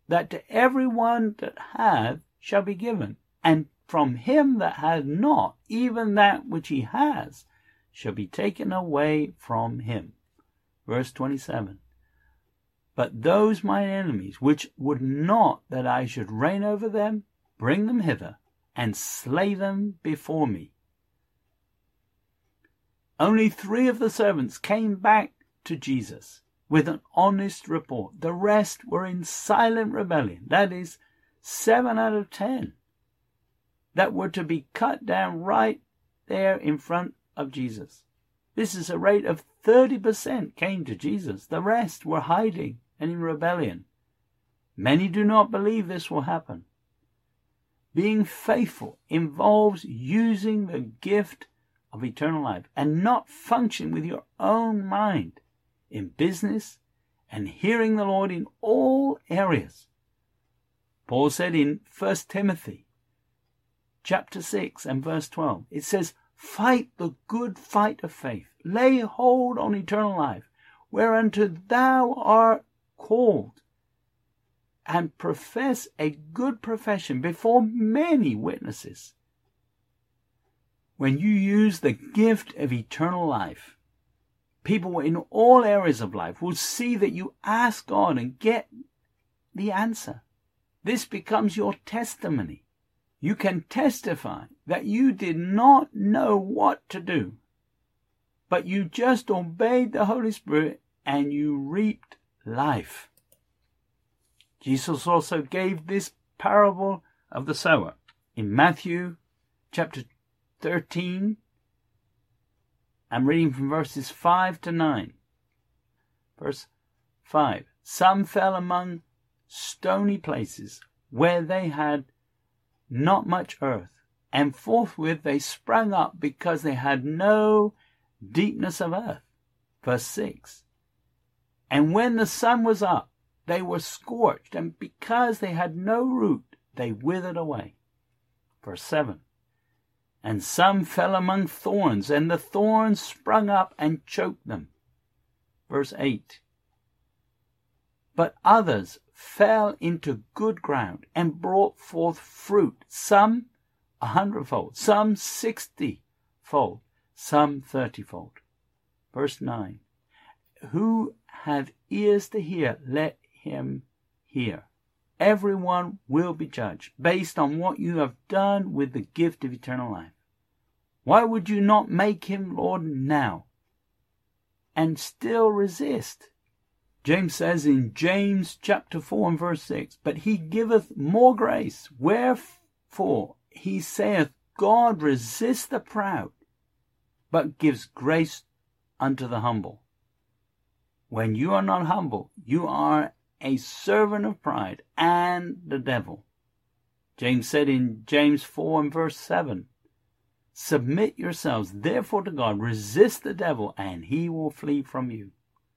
that to every one that hath shall be given, and from him that hath not, even that which he has shall be taken away from him. Verse twenty-seven. But those mine enemies, which would not that I should reign over them, bring them hither, and slay them before me. Only three of the servants came back to Jesus with an honest report. The rest were in silent rebellion. That is, seven out of ten that were to be cut down right there in front of Jesus. This is a rate of thirty percent came to Jesus. The rest were hiding and in rebellion. Many do not believe this will happen. Being faithful involves using the gift of eternal life and not function with your own mind in business and hearing the Lord in all areas. Paul said in First Timothy chapter six and verse twelve, it says, fight the good fight of faith, lay hold on eternal life, whereunto thou art called, and profess a good profession before many witnesses. When you use the gift of eternal life, people in all areas of life will see that you ask God and get the answer. This becomes your testimony. You can testify that you did not know what to do, but you just obeyed the Holy Spirit and you reaped life. Jesus also gave this parable of the sower in Matthew chapter thirteen. I'm reading from verses five to nine. Verse five. Some fell among stony places where they had not much earth, and forthwith they sprang up because they had no deepness of earth. Verse six. And when the sun was up, they were scorched, and because they had no root, they withered away. Verse seven. And some fell among thorns, and the thorns sprung up and choked them. Verse eight. But others fell into good ground and brought forth fruit, some a hundredfold, some sixtyfold, some thirtyfold. Verse nine. Who hath ears to hear, let him hear. Everyone will be judged based on what you have done with the gift of eternal life. Why would you not make him Lord now and still resist? James says in James chapter four and verse six, but he giveth more grace. Wherefore he saith, God resists the proud, but gives grace unto the humble. When you are not humble, you are a servant of pride and the devil. James said in James four and verse seven, submit yourselves therefore to God, resist the devil, and he will flee from you.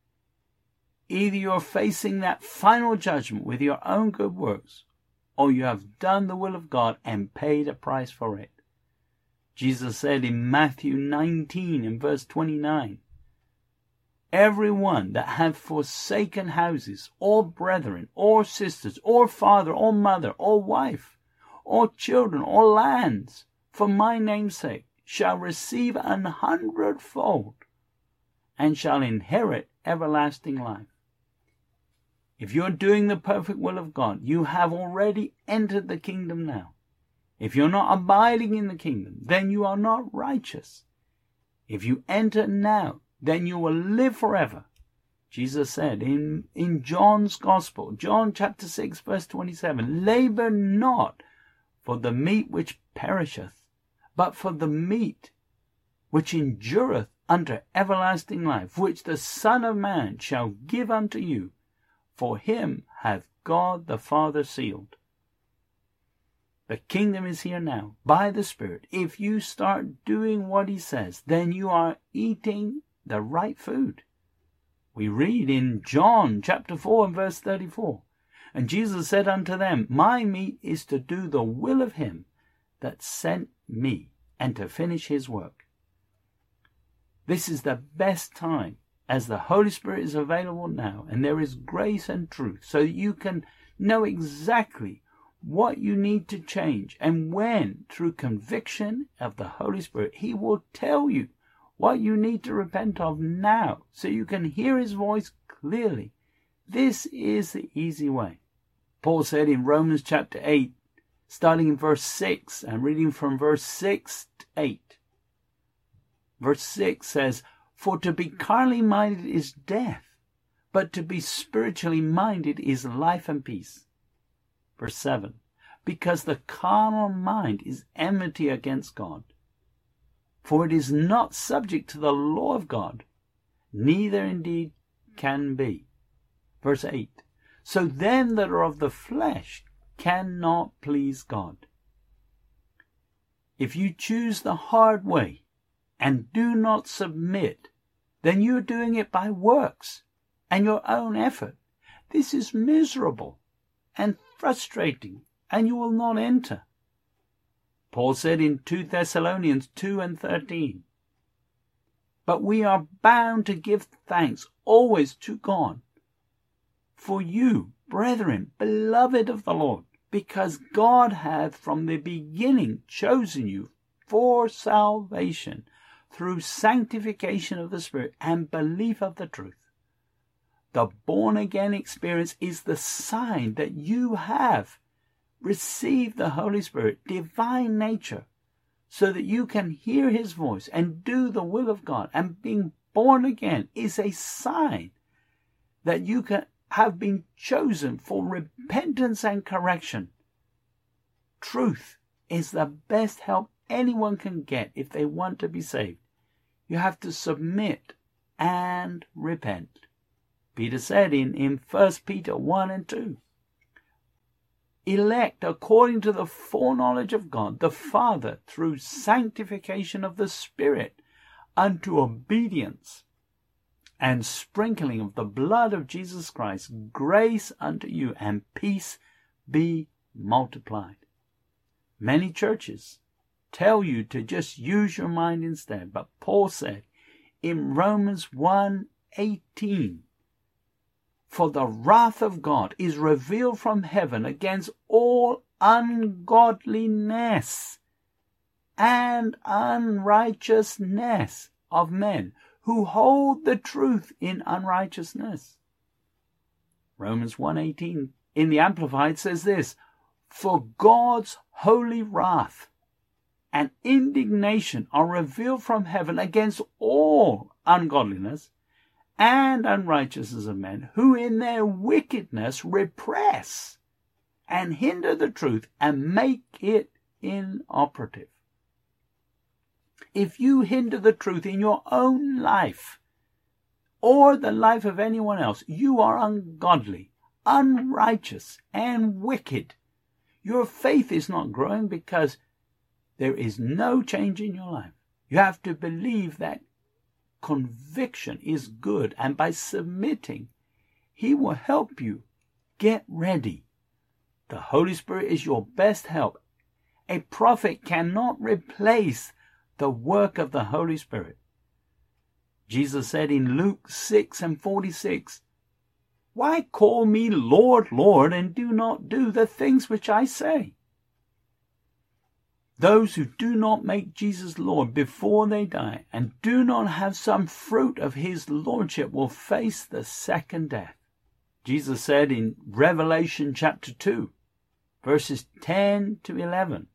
Either you are facing that final judgment with your own good works, or you have done the will of God and paid a price for it. Jesus said in Matthew nineteen and verse twenty-nine, every one that hath forsaken houses, or brethren, or sisters, or father, or mother, or wife, or children, or lands, for my name's sake, shall receive an hundredfold, and shall inherit everlasting life. If you're doing the perfect will of God, you have already entered the kingdom now. If you're not abiding in the kingdom, then you are not righteous. If you enter now, then you will live forever. Jesus said in, in John's Gospel, John chapter six, verse twenty-seven, labor not for the meat which perisheth, but for the meat which endureth unto everlasting life, which the Son of Man shall give unto you. For him hath God the Father sealed. The kingdom is here now, by the Spirit. If you start doing what he says, then you are eating the right food. We read in John chapter four and verse thirty-four, and Jesus said unto them, my meat is to do the will of him that sent me, and to finish his work. This is the best time, as the Holy Spirit is available now, and there is grace and truth, so that you can know exactly what you need to change, and when, through conviction of the Holy Spirit, He will tell you what you need to repent of now, so you can hear His voice clearly. This is the easy way. Paul said in Romans chapter eight, starting in verse six, and reading from verse six to eight. Verse six says, "For to be carnally minded is death, but to be spiritually minded is life and peace." Verse seven, "Because the carnal mind is enmity against God, for it is not subject to the law of God, neither indeed can be." Verse eight, "So them that are of the flesh cannot please God." If you choose the hard way and do not submit, then you are doing it by works and your own effort. This is miserable and frustrating, and you will not enter. Paul said in Second Thessalonians two and thirteen, "But we are bound to give thanks always to God for you, brethren, beloved of the Lord, because God hath from the beginning chosen you for salvation through sanctification of the Spirit and belief of the truth." The born-again experience is the sign that you have received the Holy Spirit, divine nature, so that you can hear His voice and do the will of God. And being born again is a sign that you can have been chosen for repentance and correction. Truth is the best help anyone can get if they want to be saved. You have to submit and repent. Peter said in, in First Peter one and two, "Elect according to the foreknowledge of God the Father through sanctification of the Spirit unto obedience and sprinkling of the blood of Jesus Christ, grace unto you and peace be multiplied." Many churches tell you to just use your mind instead, but Paul said in Romans one eighteen, "For the wrath of God is revealed from heaven against all ungodliness and unrighteousness of men who hold the truth in unrighteousness." Romans one eighteen in the Amplified says this, "For God's holy wrath and indignation are revealed from heaven against all ungodliness and unrighteousness of men, who in their wickedness repress and hinder the truth and make it inoperative." If you hinder the truth in your own life or the life of anyone else, you are ungodly, unrighteous, and wicked. Your faith is not growing because there is no change in your life. You have to believe that conviction is good, and by submitting, He will help you get ready. The Holy Spirit is your best help. A prophet cannot replace the work of the Holy Spirit. Jesus said in Luke six and forty-six, "Why call me Lord, Lord, and do not do the things which I say?" Those who do not make Jesus Lord before they die and do not have some fruit of His Lordship will face the second death. Jesus said in Revelation chapter two, verses ten to eleven,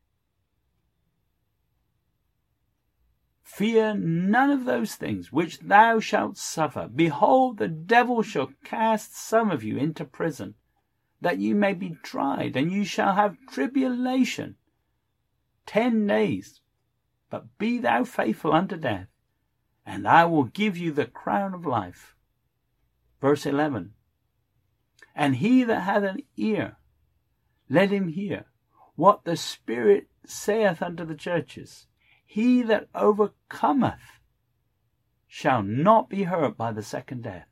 "Fear none of those things which thou shalt suffer. Behold, the devil shall cast some of you into prison, that you may be tried, and you shall have tribulation ten days. But be thou faithful unto death, and I will give you the crown of life." Verse eleven, "And he that hath an ear, let him hear what the Spirit saith unto the churches. He that overcometh shall not be hurt by the second death."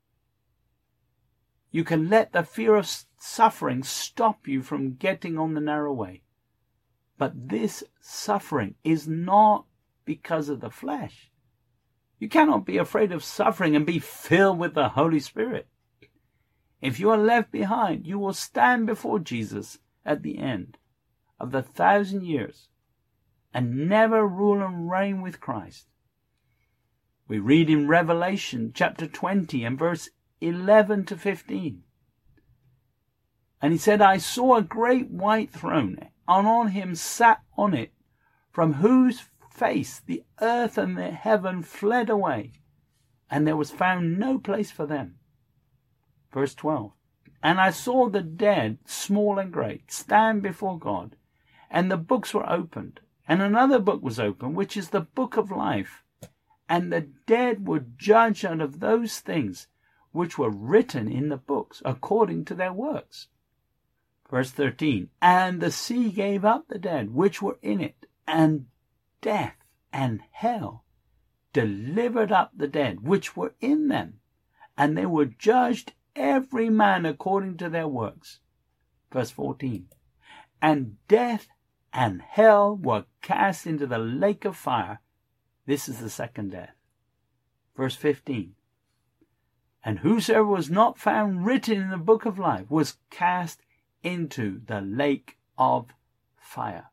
You can let the fear of suffering stop you from getting on the narrow way. But this suffering is not because of the flesh. You cannot be afraid of suffering and be filled with the Holy Spirit. If you are left behind, you will stand before Jesus at the end of the thousand years and never rule and reign with Christ. We read in Revelation chapter twenty and verse eleven to fifteen. And he said, I saw a great white throne, and on him sat on it, from whose face the earth and the heaven fled away, and there was found no place for them. Verse twelve. And I saw the dead, small and great, stand before God, and the books were opened. And another book was opened, which is the book of life. And the dead were judged out of those things which were written in the books, according to their works. Verse thirteen. And the sea gave up the dead which were in it, and death and hell delivered up the dead which were in them, and they were judged every man according to their works. Verse fourteen. And death and hell were cast into the lake of fire. This is the second death. Verse fifteen. And whosoever was not found written in the book of life was cast into the lake of fire.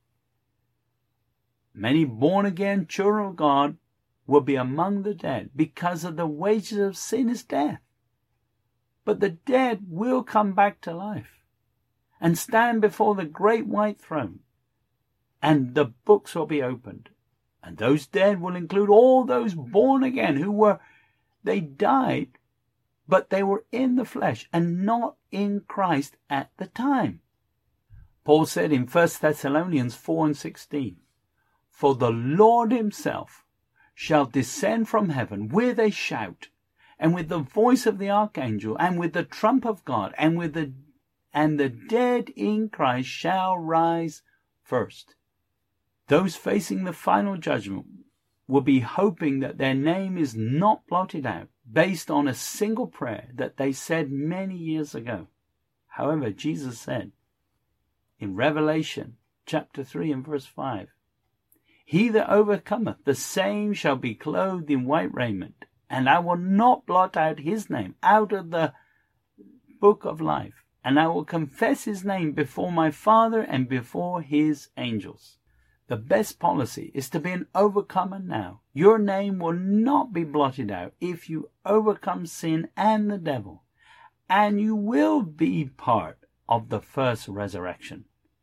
Many born-again children of God will be among the dead, because of the wages of sin is death. But the dead will come back to life and stand before the great white throne, and the books will be opened. And those dead will include all those born again who were, they died, but they were in the flesh and not in Christ at the time. Paul said in First Thessalonians four and sixteen, For the Lord himself shall descend from heaven with a shout, and with the voice of the archangel, and with the trump of God, and with the and the dead in Christ shall rise first. Those facing the final judgment will be hoping that their name is not blotted out, based on a single prayer that they said many years ago. However, Jesus said in Revelation chapter three and verse five, He that overcometh, the same shall be clothed in white raiment, and I will not blot out his name out of the book of life, and I will confess his name before my Father and before his angels. The best policy is to be an overcomer now. Your name will not be blotted out if you overcome sin and the devil, and you will be part of the first resurrection.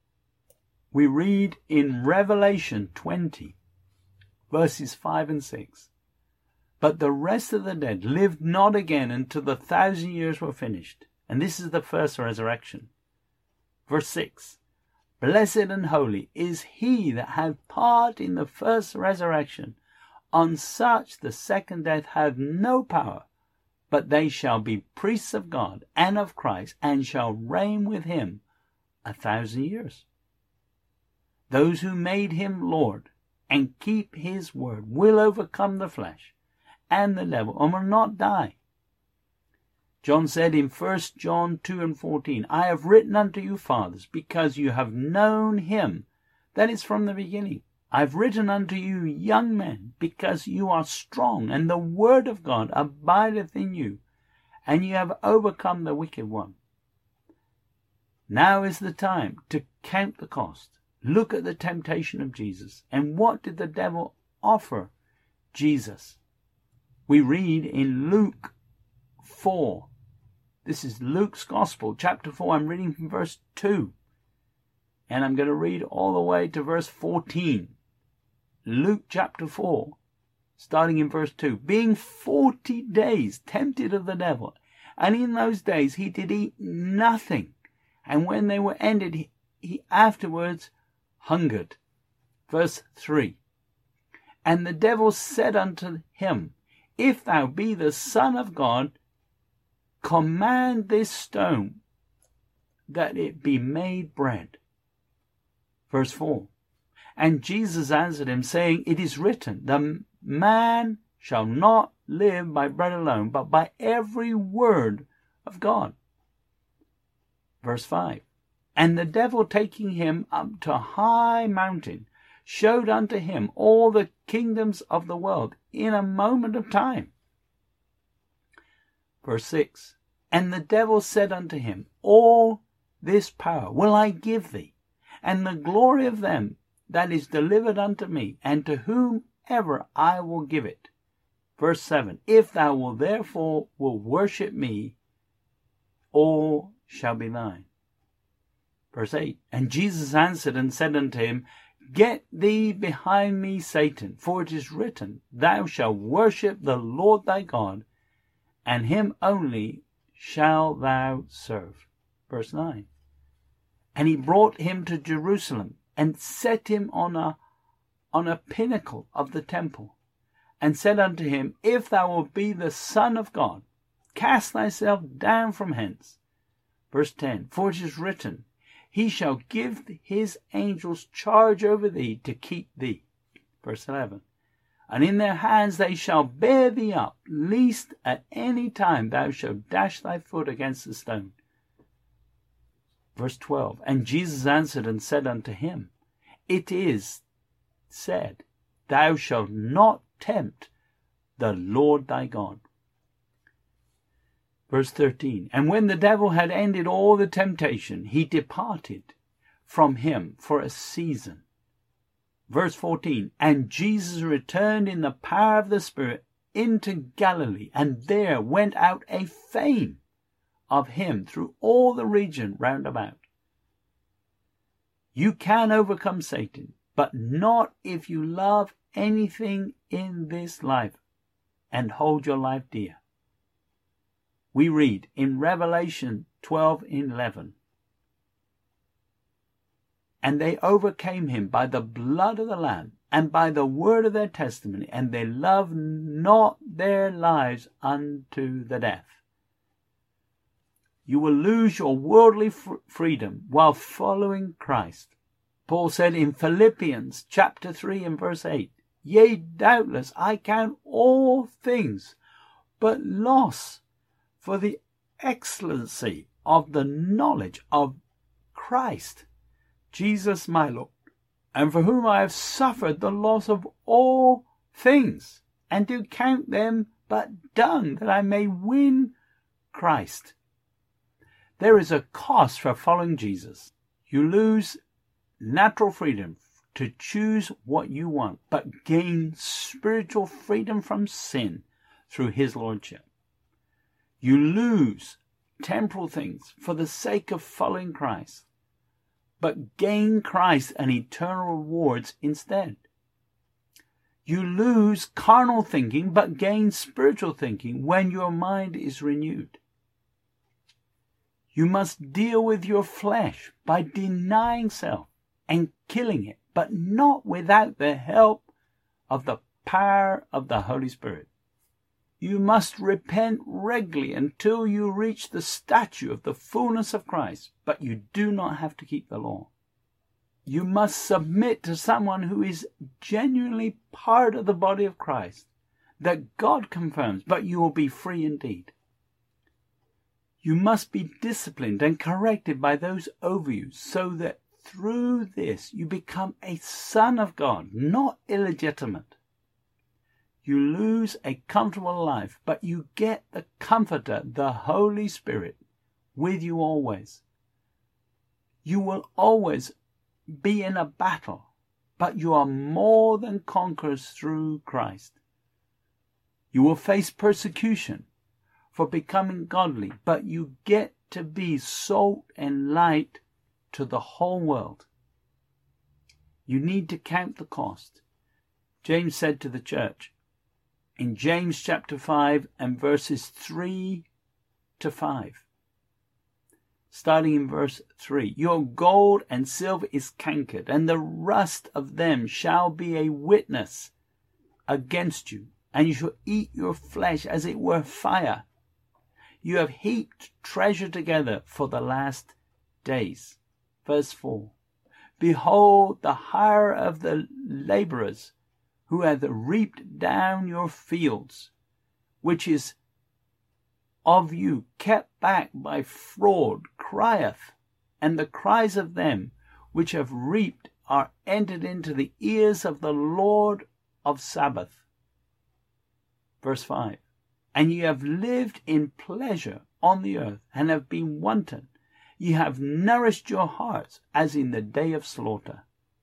We read in Revelation twenty, verses five and six, But the rest of the dead lived not again until the thousand years were finished. And this is the first resurrection. Verse six, Blessed and holy is he that hath part in the first resurrection. On such the second death hath no power, but they shall be priests of God and of Christ, and shall reign with him a thousand years. Those who made him Lord and keep his word will overcome the flesh and the devil, and will not die. John said in First John two and fourteen, I have written unto you, fathers, because you have known him that is from the beginning. I have written unto you, young men, because you are strong, and the word of God abideth in you, and you have overcome the wicked one. Now is the time to count the cost. Look at the temptation of Jesus. And what did the devil offer Jesus? We read in Luke four. This is Luke's Gospel, chapter four. I'm reading from verse two. And I'm going to read all the way to verse fourteen. Luke chapter four, starting in verse two. Being forty days tempted of the devil, and in those days he did eat nothing. And when they were ended, he, he afterwards hungered. Verse three. And the devil said unto him, If thou be the Son of God, command this stone that it be made bread. Verse four. And Jesus answered him, saying, It is written, the man shall not live by bread alone, but by every word of God. Verse five. And the devil, taking him up to a high mountain, showed unto him all the kingdoms of the world in a moment of time. Verse six. And the devil said unto him, All this power will I give thee, and the glory of them that is delivered unto me, and to whomever I will give it. Verse seven, If thou wilt therefore will worship me, all shall be thine. Verse eight, And Jesus answered and said unto him, Get thee behind me, Satan, for it is written, Thou shalt worship the Lord thy God, and him only shalt thou serve. Verse nine, And he brought him to Jerusalem, and set him on a, on a pinnacle of the temple, and said unto him, If thou wilt be the Son of God, cast thyself down from hence. Verse ten, For it is written, He shall give his angels charge over thee to keep thee. Verse eleven, And in their hands they shall bear thee up, lest at any time thou shalt dash thy foot against a stone. Verse twelve, And Jesus answered and said unto him, It is said, Thou shalt not tempt the Lord thy God. Verse thirteen, And when the devil had ended all the temptation, he departed from him for a season. Verse fourteen, And Jesus returned in the power of the Spirit into Galilee, and there went out a fame of him through all the region round about. You can overcome Satan, but not if you love anything in this life and hold your life dear. We read in Revelation twelve eleven, And they overcame him by the blood of the Lamb and by the word of their testimony, and they loved not their lives unto the death. You will lose your worldly fr- freedom while following Christ. Paul said in Philippians chapter three and verse eight, Yea, doubtless I count all things but loss for the excellency of the knowledge of Christ, Jesus my Lord, and for whom I have suffered the loss of all things, and do count them but dung, that I may win Christ. There is a cost for following Jesus. You lose natural freedom to choose what you want, but gain spiritual freedom from sin through his lordship. You lose temporal things for the sake of following Christ, but gain Christ and eternal rewards instead. You lose carnal thinking, but gain spiritual thinking when your mind is renewed. You must deal with your flesh by denying self and killing it, but not without the help of the power of the Holy Spirit. You must repent regularly until you reach the stature of the fullness of Christ, but you do not have to keep the law. You must submit to someone who is genuinely part of the body of Christ, that God confirms, but you will be free indeed. You must be disciplined and corrected by those over you, so that through this you become a son of God, not illegitimate. You lose a comfortable life, but you get the Comforter, the Holy Spirit, with you always. You will always be in a battle, but you are more than conquerors through Christ. You will face persecution for becoming godly, but you get to be salt and light to the whole world. You need to count the cost. James said to the church, in James chapter five and verses three to five. Starting in verse three. Your gold and silver is cankered, and the rust of them shall be a witness against you, and you shall eat your flesh as it were fire. You have heaped treasure together for the last days. Verse four. Behold, the hire of the labourers who hath reaped down your fields, which is of you kept back by fraud, crieth, and the cries of them which have reaped are entered into the ears of the Lord of Sabaoth. Verse five. And ye have lived in pleasure on the earth, and have been wanton. Ye have nourished your hearts as in the day of slaughter.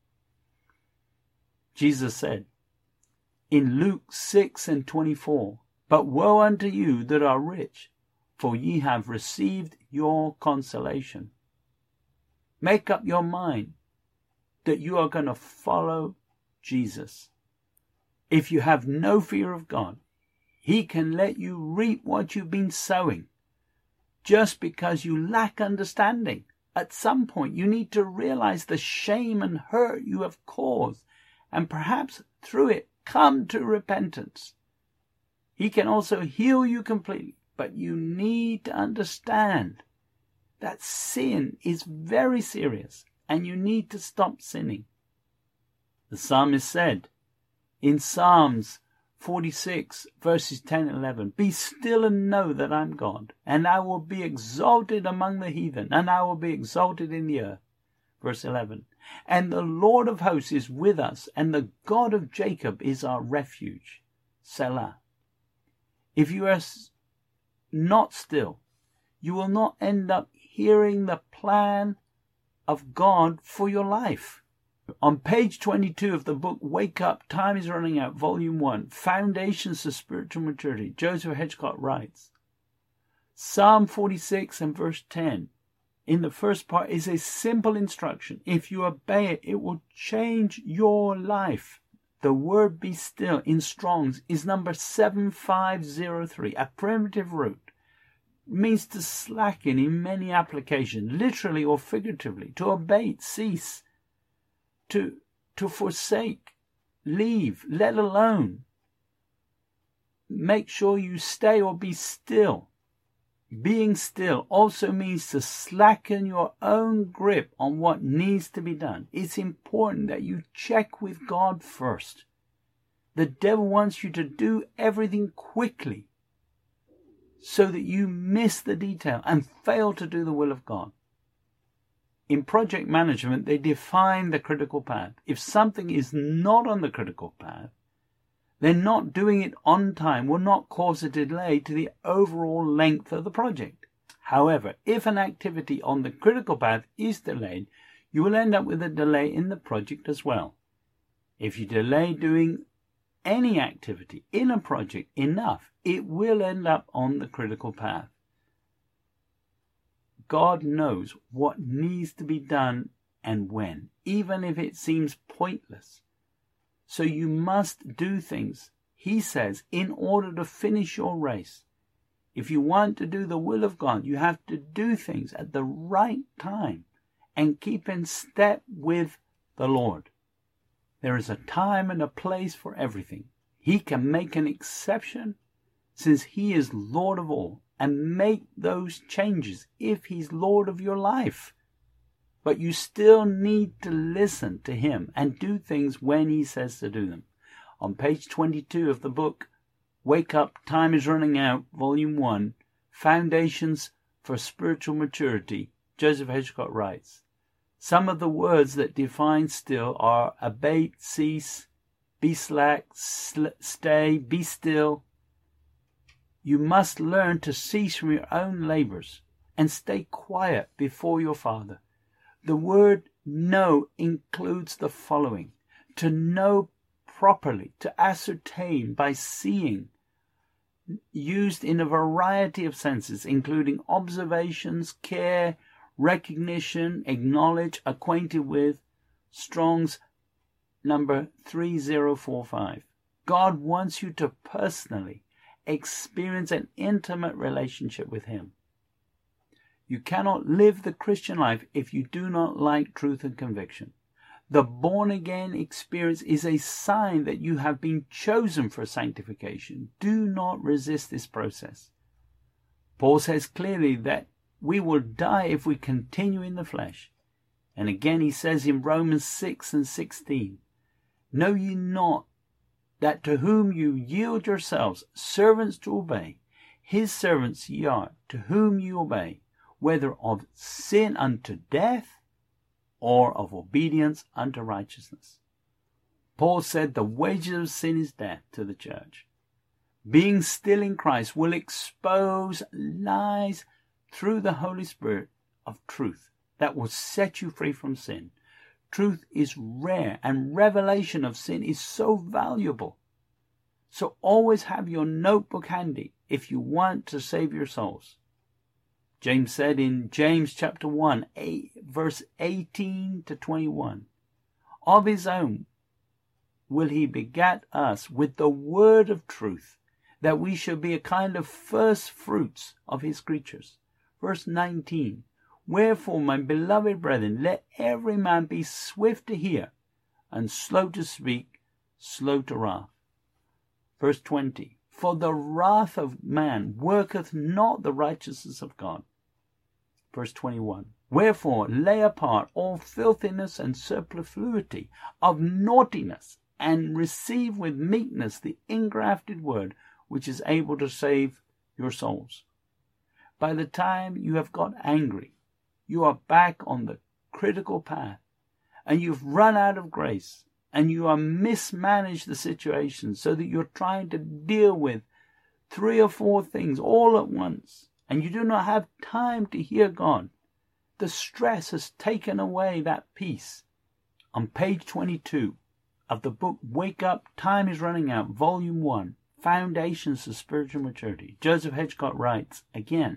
Jesus said in Luke six and twenty-four, But woe unto you that are rich, for ye have received your consolation. Make up your mind that you are going to follow Jesus. If you have no fear of God, He can let you reap what you've been sowing. Just because you lack understanding, at some point you need to realize the shame and hurt you have caused, and perhaps through it come to repentance. He can also heal you completely, but you need to understand that sin is very serious and you need to stop sinning. The psalmist said in Psalms forty-six, verses ten and eleven, Be still and know that I am God, and I will be exalted among the heathen, and I will be exalted in the earth. Verse eleven, And the Lord of hosts is with us, and the God of Jacob is our refuge. Selah. If you are not still, you will not end up hearing the plan of God for your life. On page twenty-two of the book, Wake Up, Time is Running Out, Volume one, Foundations of Spiritual Maturity, Joseph Hedgecott writes, Psalm forty-six and verse ten, in the first part, is a simple instruction. If you obey it, it will change your life. The word be still in Strong's is number seven five zero three, a primitive root. It means to slacken in many applications, literally or figuratively, to abate, cease, to, to forsake, leave, let alone. Make sure you stay or be still. Being still also means to slacken your own grip on what needs to be done. It's important that you check with God first. The devil wants you to do everything quickly so that you miss the detail and fail to do the will of God. In project management, they define the critical path. If something is not on the critical path, then not doing it on time will not cause a delay to the overall length of the project. However, if an activity on the critical path is delayed, you will end up with a delay in the project as well. If you delay doing any activity in a project enough, it will end up on the critical path. God knows what needs to be done and when, even if it seems pointless. So you must do things, he says, in order to finish your race. If you want to do the will of God, you have to do things at the right time and keep in step with the Lord. There is a time and a place for everything. He can make an exception since he is Lord of all and make those changes if he's Lord of your life. But you still need to listen to him and do things when he says to do them. On page twenty-two of the book, Wake Up, Time is Running Out, Volume one, Foundations for Spiritual Maturity, Joseph Hedgecott writes, Some of the words that define still are abate, cease, be slack, sl- stay, be still. You must learn to cease from your own labors and stay quiet before your Father. The word know includes the following: to know properly, to ascertain by seeing, used in a variety of senses, including observations, care, recognition, acknowledge, acquainted with. Strong's number three zero four five. God wants you to personally experience an intimate relationship with him. You cannot live the Christian life if you do not like truth and conviction. The born-again experience is a sign that you have been chosen for sanctification. Do not resist this process. Paul says clearly that we will die if we continue in the flesh. And again he says in Romans six and sixteen, Know ye not that to whom you yield yourselves servants to obey, his servants ye are, to whom you obey, whether of sin unto death or of obedience unto righteousness. Paul said the wages of sin is death to the church, being still in Christ, will expose lies through the Holy Spirit of truth that will set you free from sin. Truth is rare, and revelation of sin is so valuable. So always have your notebook handy if you want to save your souls. James said in James chapter one, eight, verse eighteen to twenty-one, of his own will he begat us with the word of truth, that we should be a kind of first fruits of his creatures. Verse nineteen, wherefore, my beloved brethren, let every man be swift to hear, and slow to speak, slow to wrath. Verse twenty, for the wrath of man worketh not the righteousness of God. Verse twenty-one, wherefore lay apart all filthiness and superfluity of naughtiness, and receive with meekness the ingrafted word, which is able to save your souls. By the time you have got angry, you are back on the critical path, and you've run out of grace, and you are mismanaged the situation so that you're trying to deal with three or four things all at once, and you do not have time to hear God. The stress has taken away that peace. On page twenty-two of the book Wake Up, Time is Running Out, Volume one, Foundations of Spiritual Maturity, Joseph Hedgecott writes again,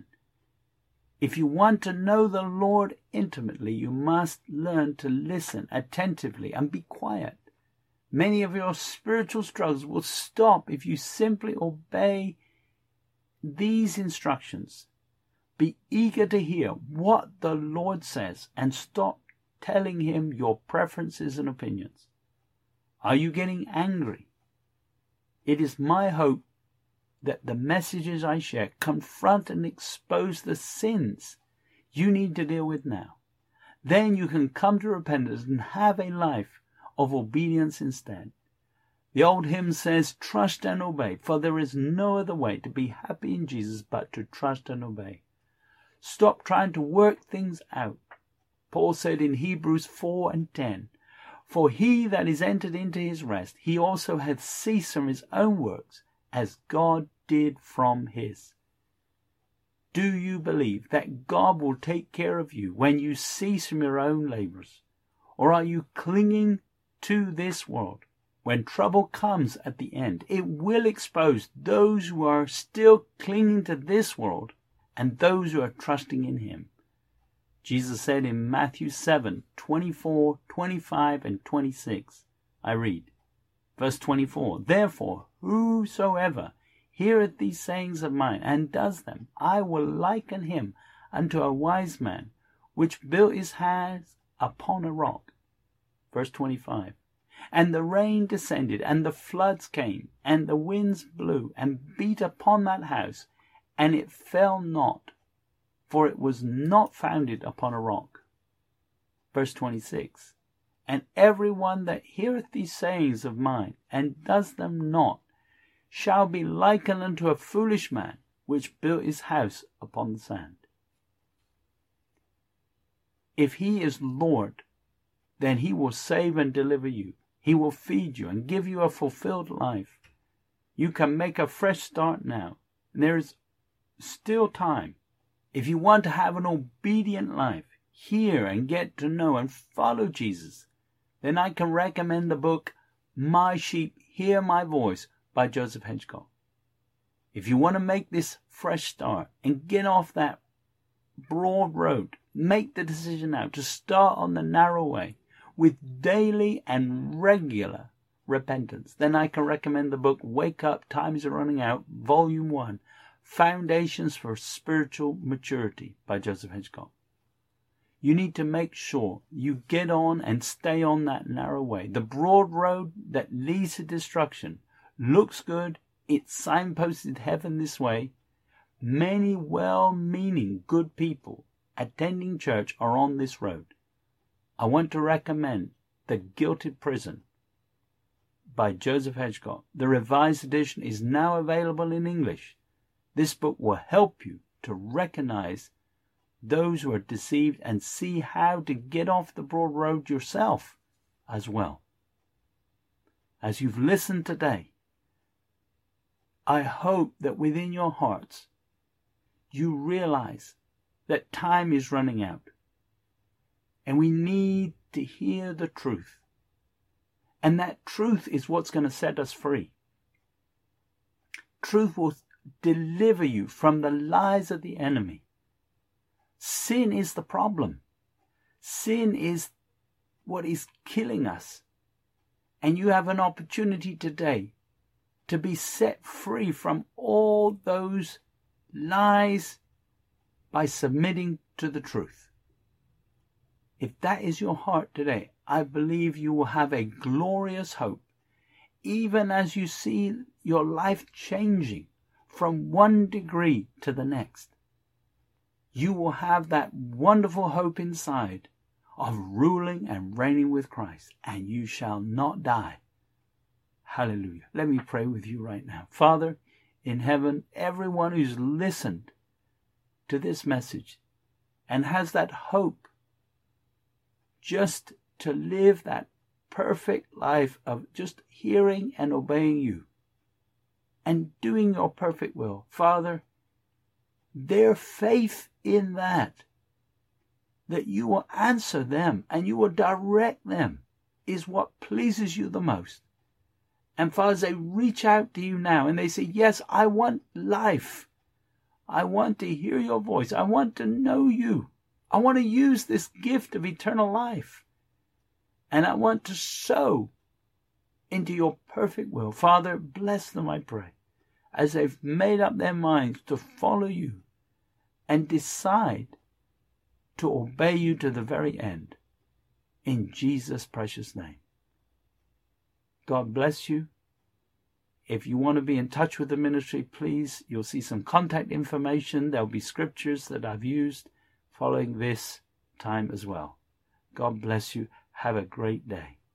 if you want to know the Lord intimately, you must learn to listen attentively and be quiet. Many of your spiritual struggles will stop if you simply obey these instructions. Be eager to hear what the Lord says and stop telling him your preferences and opinions. Are you getting angry? It is my hope that the messages I share confront and expose the sins you need to deal with now. Then you can come to repentance and have a life of obedience instead. The old hymn says, trust and obey, for there is no other way to be happy in Jesus but to trust and obey. Stop trying to work things out. Paul said in Hebrews four and ten, for he that is entered into his rest, he also hath ceased from his own works, as God did from his. Do you believe that God will take care of you when you cease from your own labors? Or are you clinging to this world? When trouble comes at the end, it will expose those who are still clinging to this world and those who are trusting in him. Jesus said in Matthew seven, twenty-four, twenty-five, and twenty-six, I read, verse twenty-four, therefore, whosoever heareth these sayings of mine, and does them, I will liken him unto a wise man, which built his house upon a rock. Verse twenty-five, and the rain descended, and the floods came, and the winds blew, and beat upon that house, and it fell not, for it was not founded upon a rock. Verse twenty-six, and every one that heareth these sayings of mine, and does them not, shall be likened unto a foolish man, which built his house upon the sand. If he is Lord, then he will save and deliver you. He will feed you and give you a fulfilled life. You can make a fresh start now. There is still time. If you want to have an obedient life, hear and get to know and follow Jesus, then I can recommend the book My Sheep Hear My Voice by Joseph Hedgecott. If you want to make this fresh start and get off that broad road, make the decision now to start on the narrow way with daily and regular repentance, then I can recommend the book Wake Up, Time is Running Out, Volume one, Foundations for Spiritual Maturity by Joseph Hedgecott. You need to make sure you get on and stay on that narrow way. The broad road that leads to destruction looks good. It's signposted heaven this way. Many well-meaning good people attending church are on this road. I want to recommend The Guilted Prison by Joseph Hedgecott. The Revised Edition is now available in English. This book will help you to recognize those who are deceived and see how to get off the broad road yourself as well. As you've listened today, I hope that within your hearts you realize that time is running out and we need to hear the truth. And that truth is what's going to set us free. Truth will deliver you from the lies of the enemy. Sin is the problem. Sin is what is killing us. And you have an opportunity today to be set free from all those lies by submitting to the truth. If that is your heart today, I believe you will have a glorious hope, even as you see your life changing from one degree to the next. You will have that wonderful hope inside of ruling and reigning with Christ, and you shall not die. Hallelujah. Let me pray with you right now. Father in heaven, everyone who's listened to this message and has that hope just to live that perfect life of just hearing and obeying you and doing your perfect will. Father, their faith in that, that you will answer them and you will direct them, is what pleases you the most. And Father, as they reach out to you now and they say, yes, I want life. I want to hear your voice. I want to know you. I want to use this gift of eternal life. And I want to sow into your perfect will. Father, bless them, I pray, as they've made up their minds to follow you and decide to obey you to the very end. In Jesus' precious name. God bless you. If you want to be in touch with the ministry, please, you'll see some contact information. There'll be scriptures that I've used following this time as well. God bless you. Have a great day.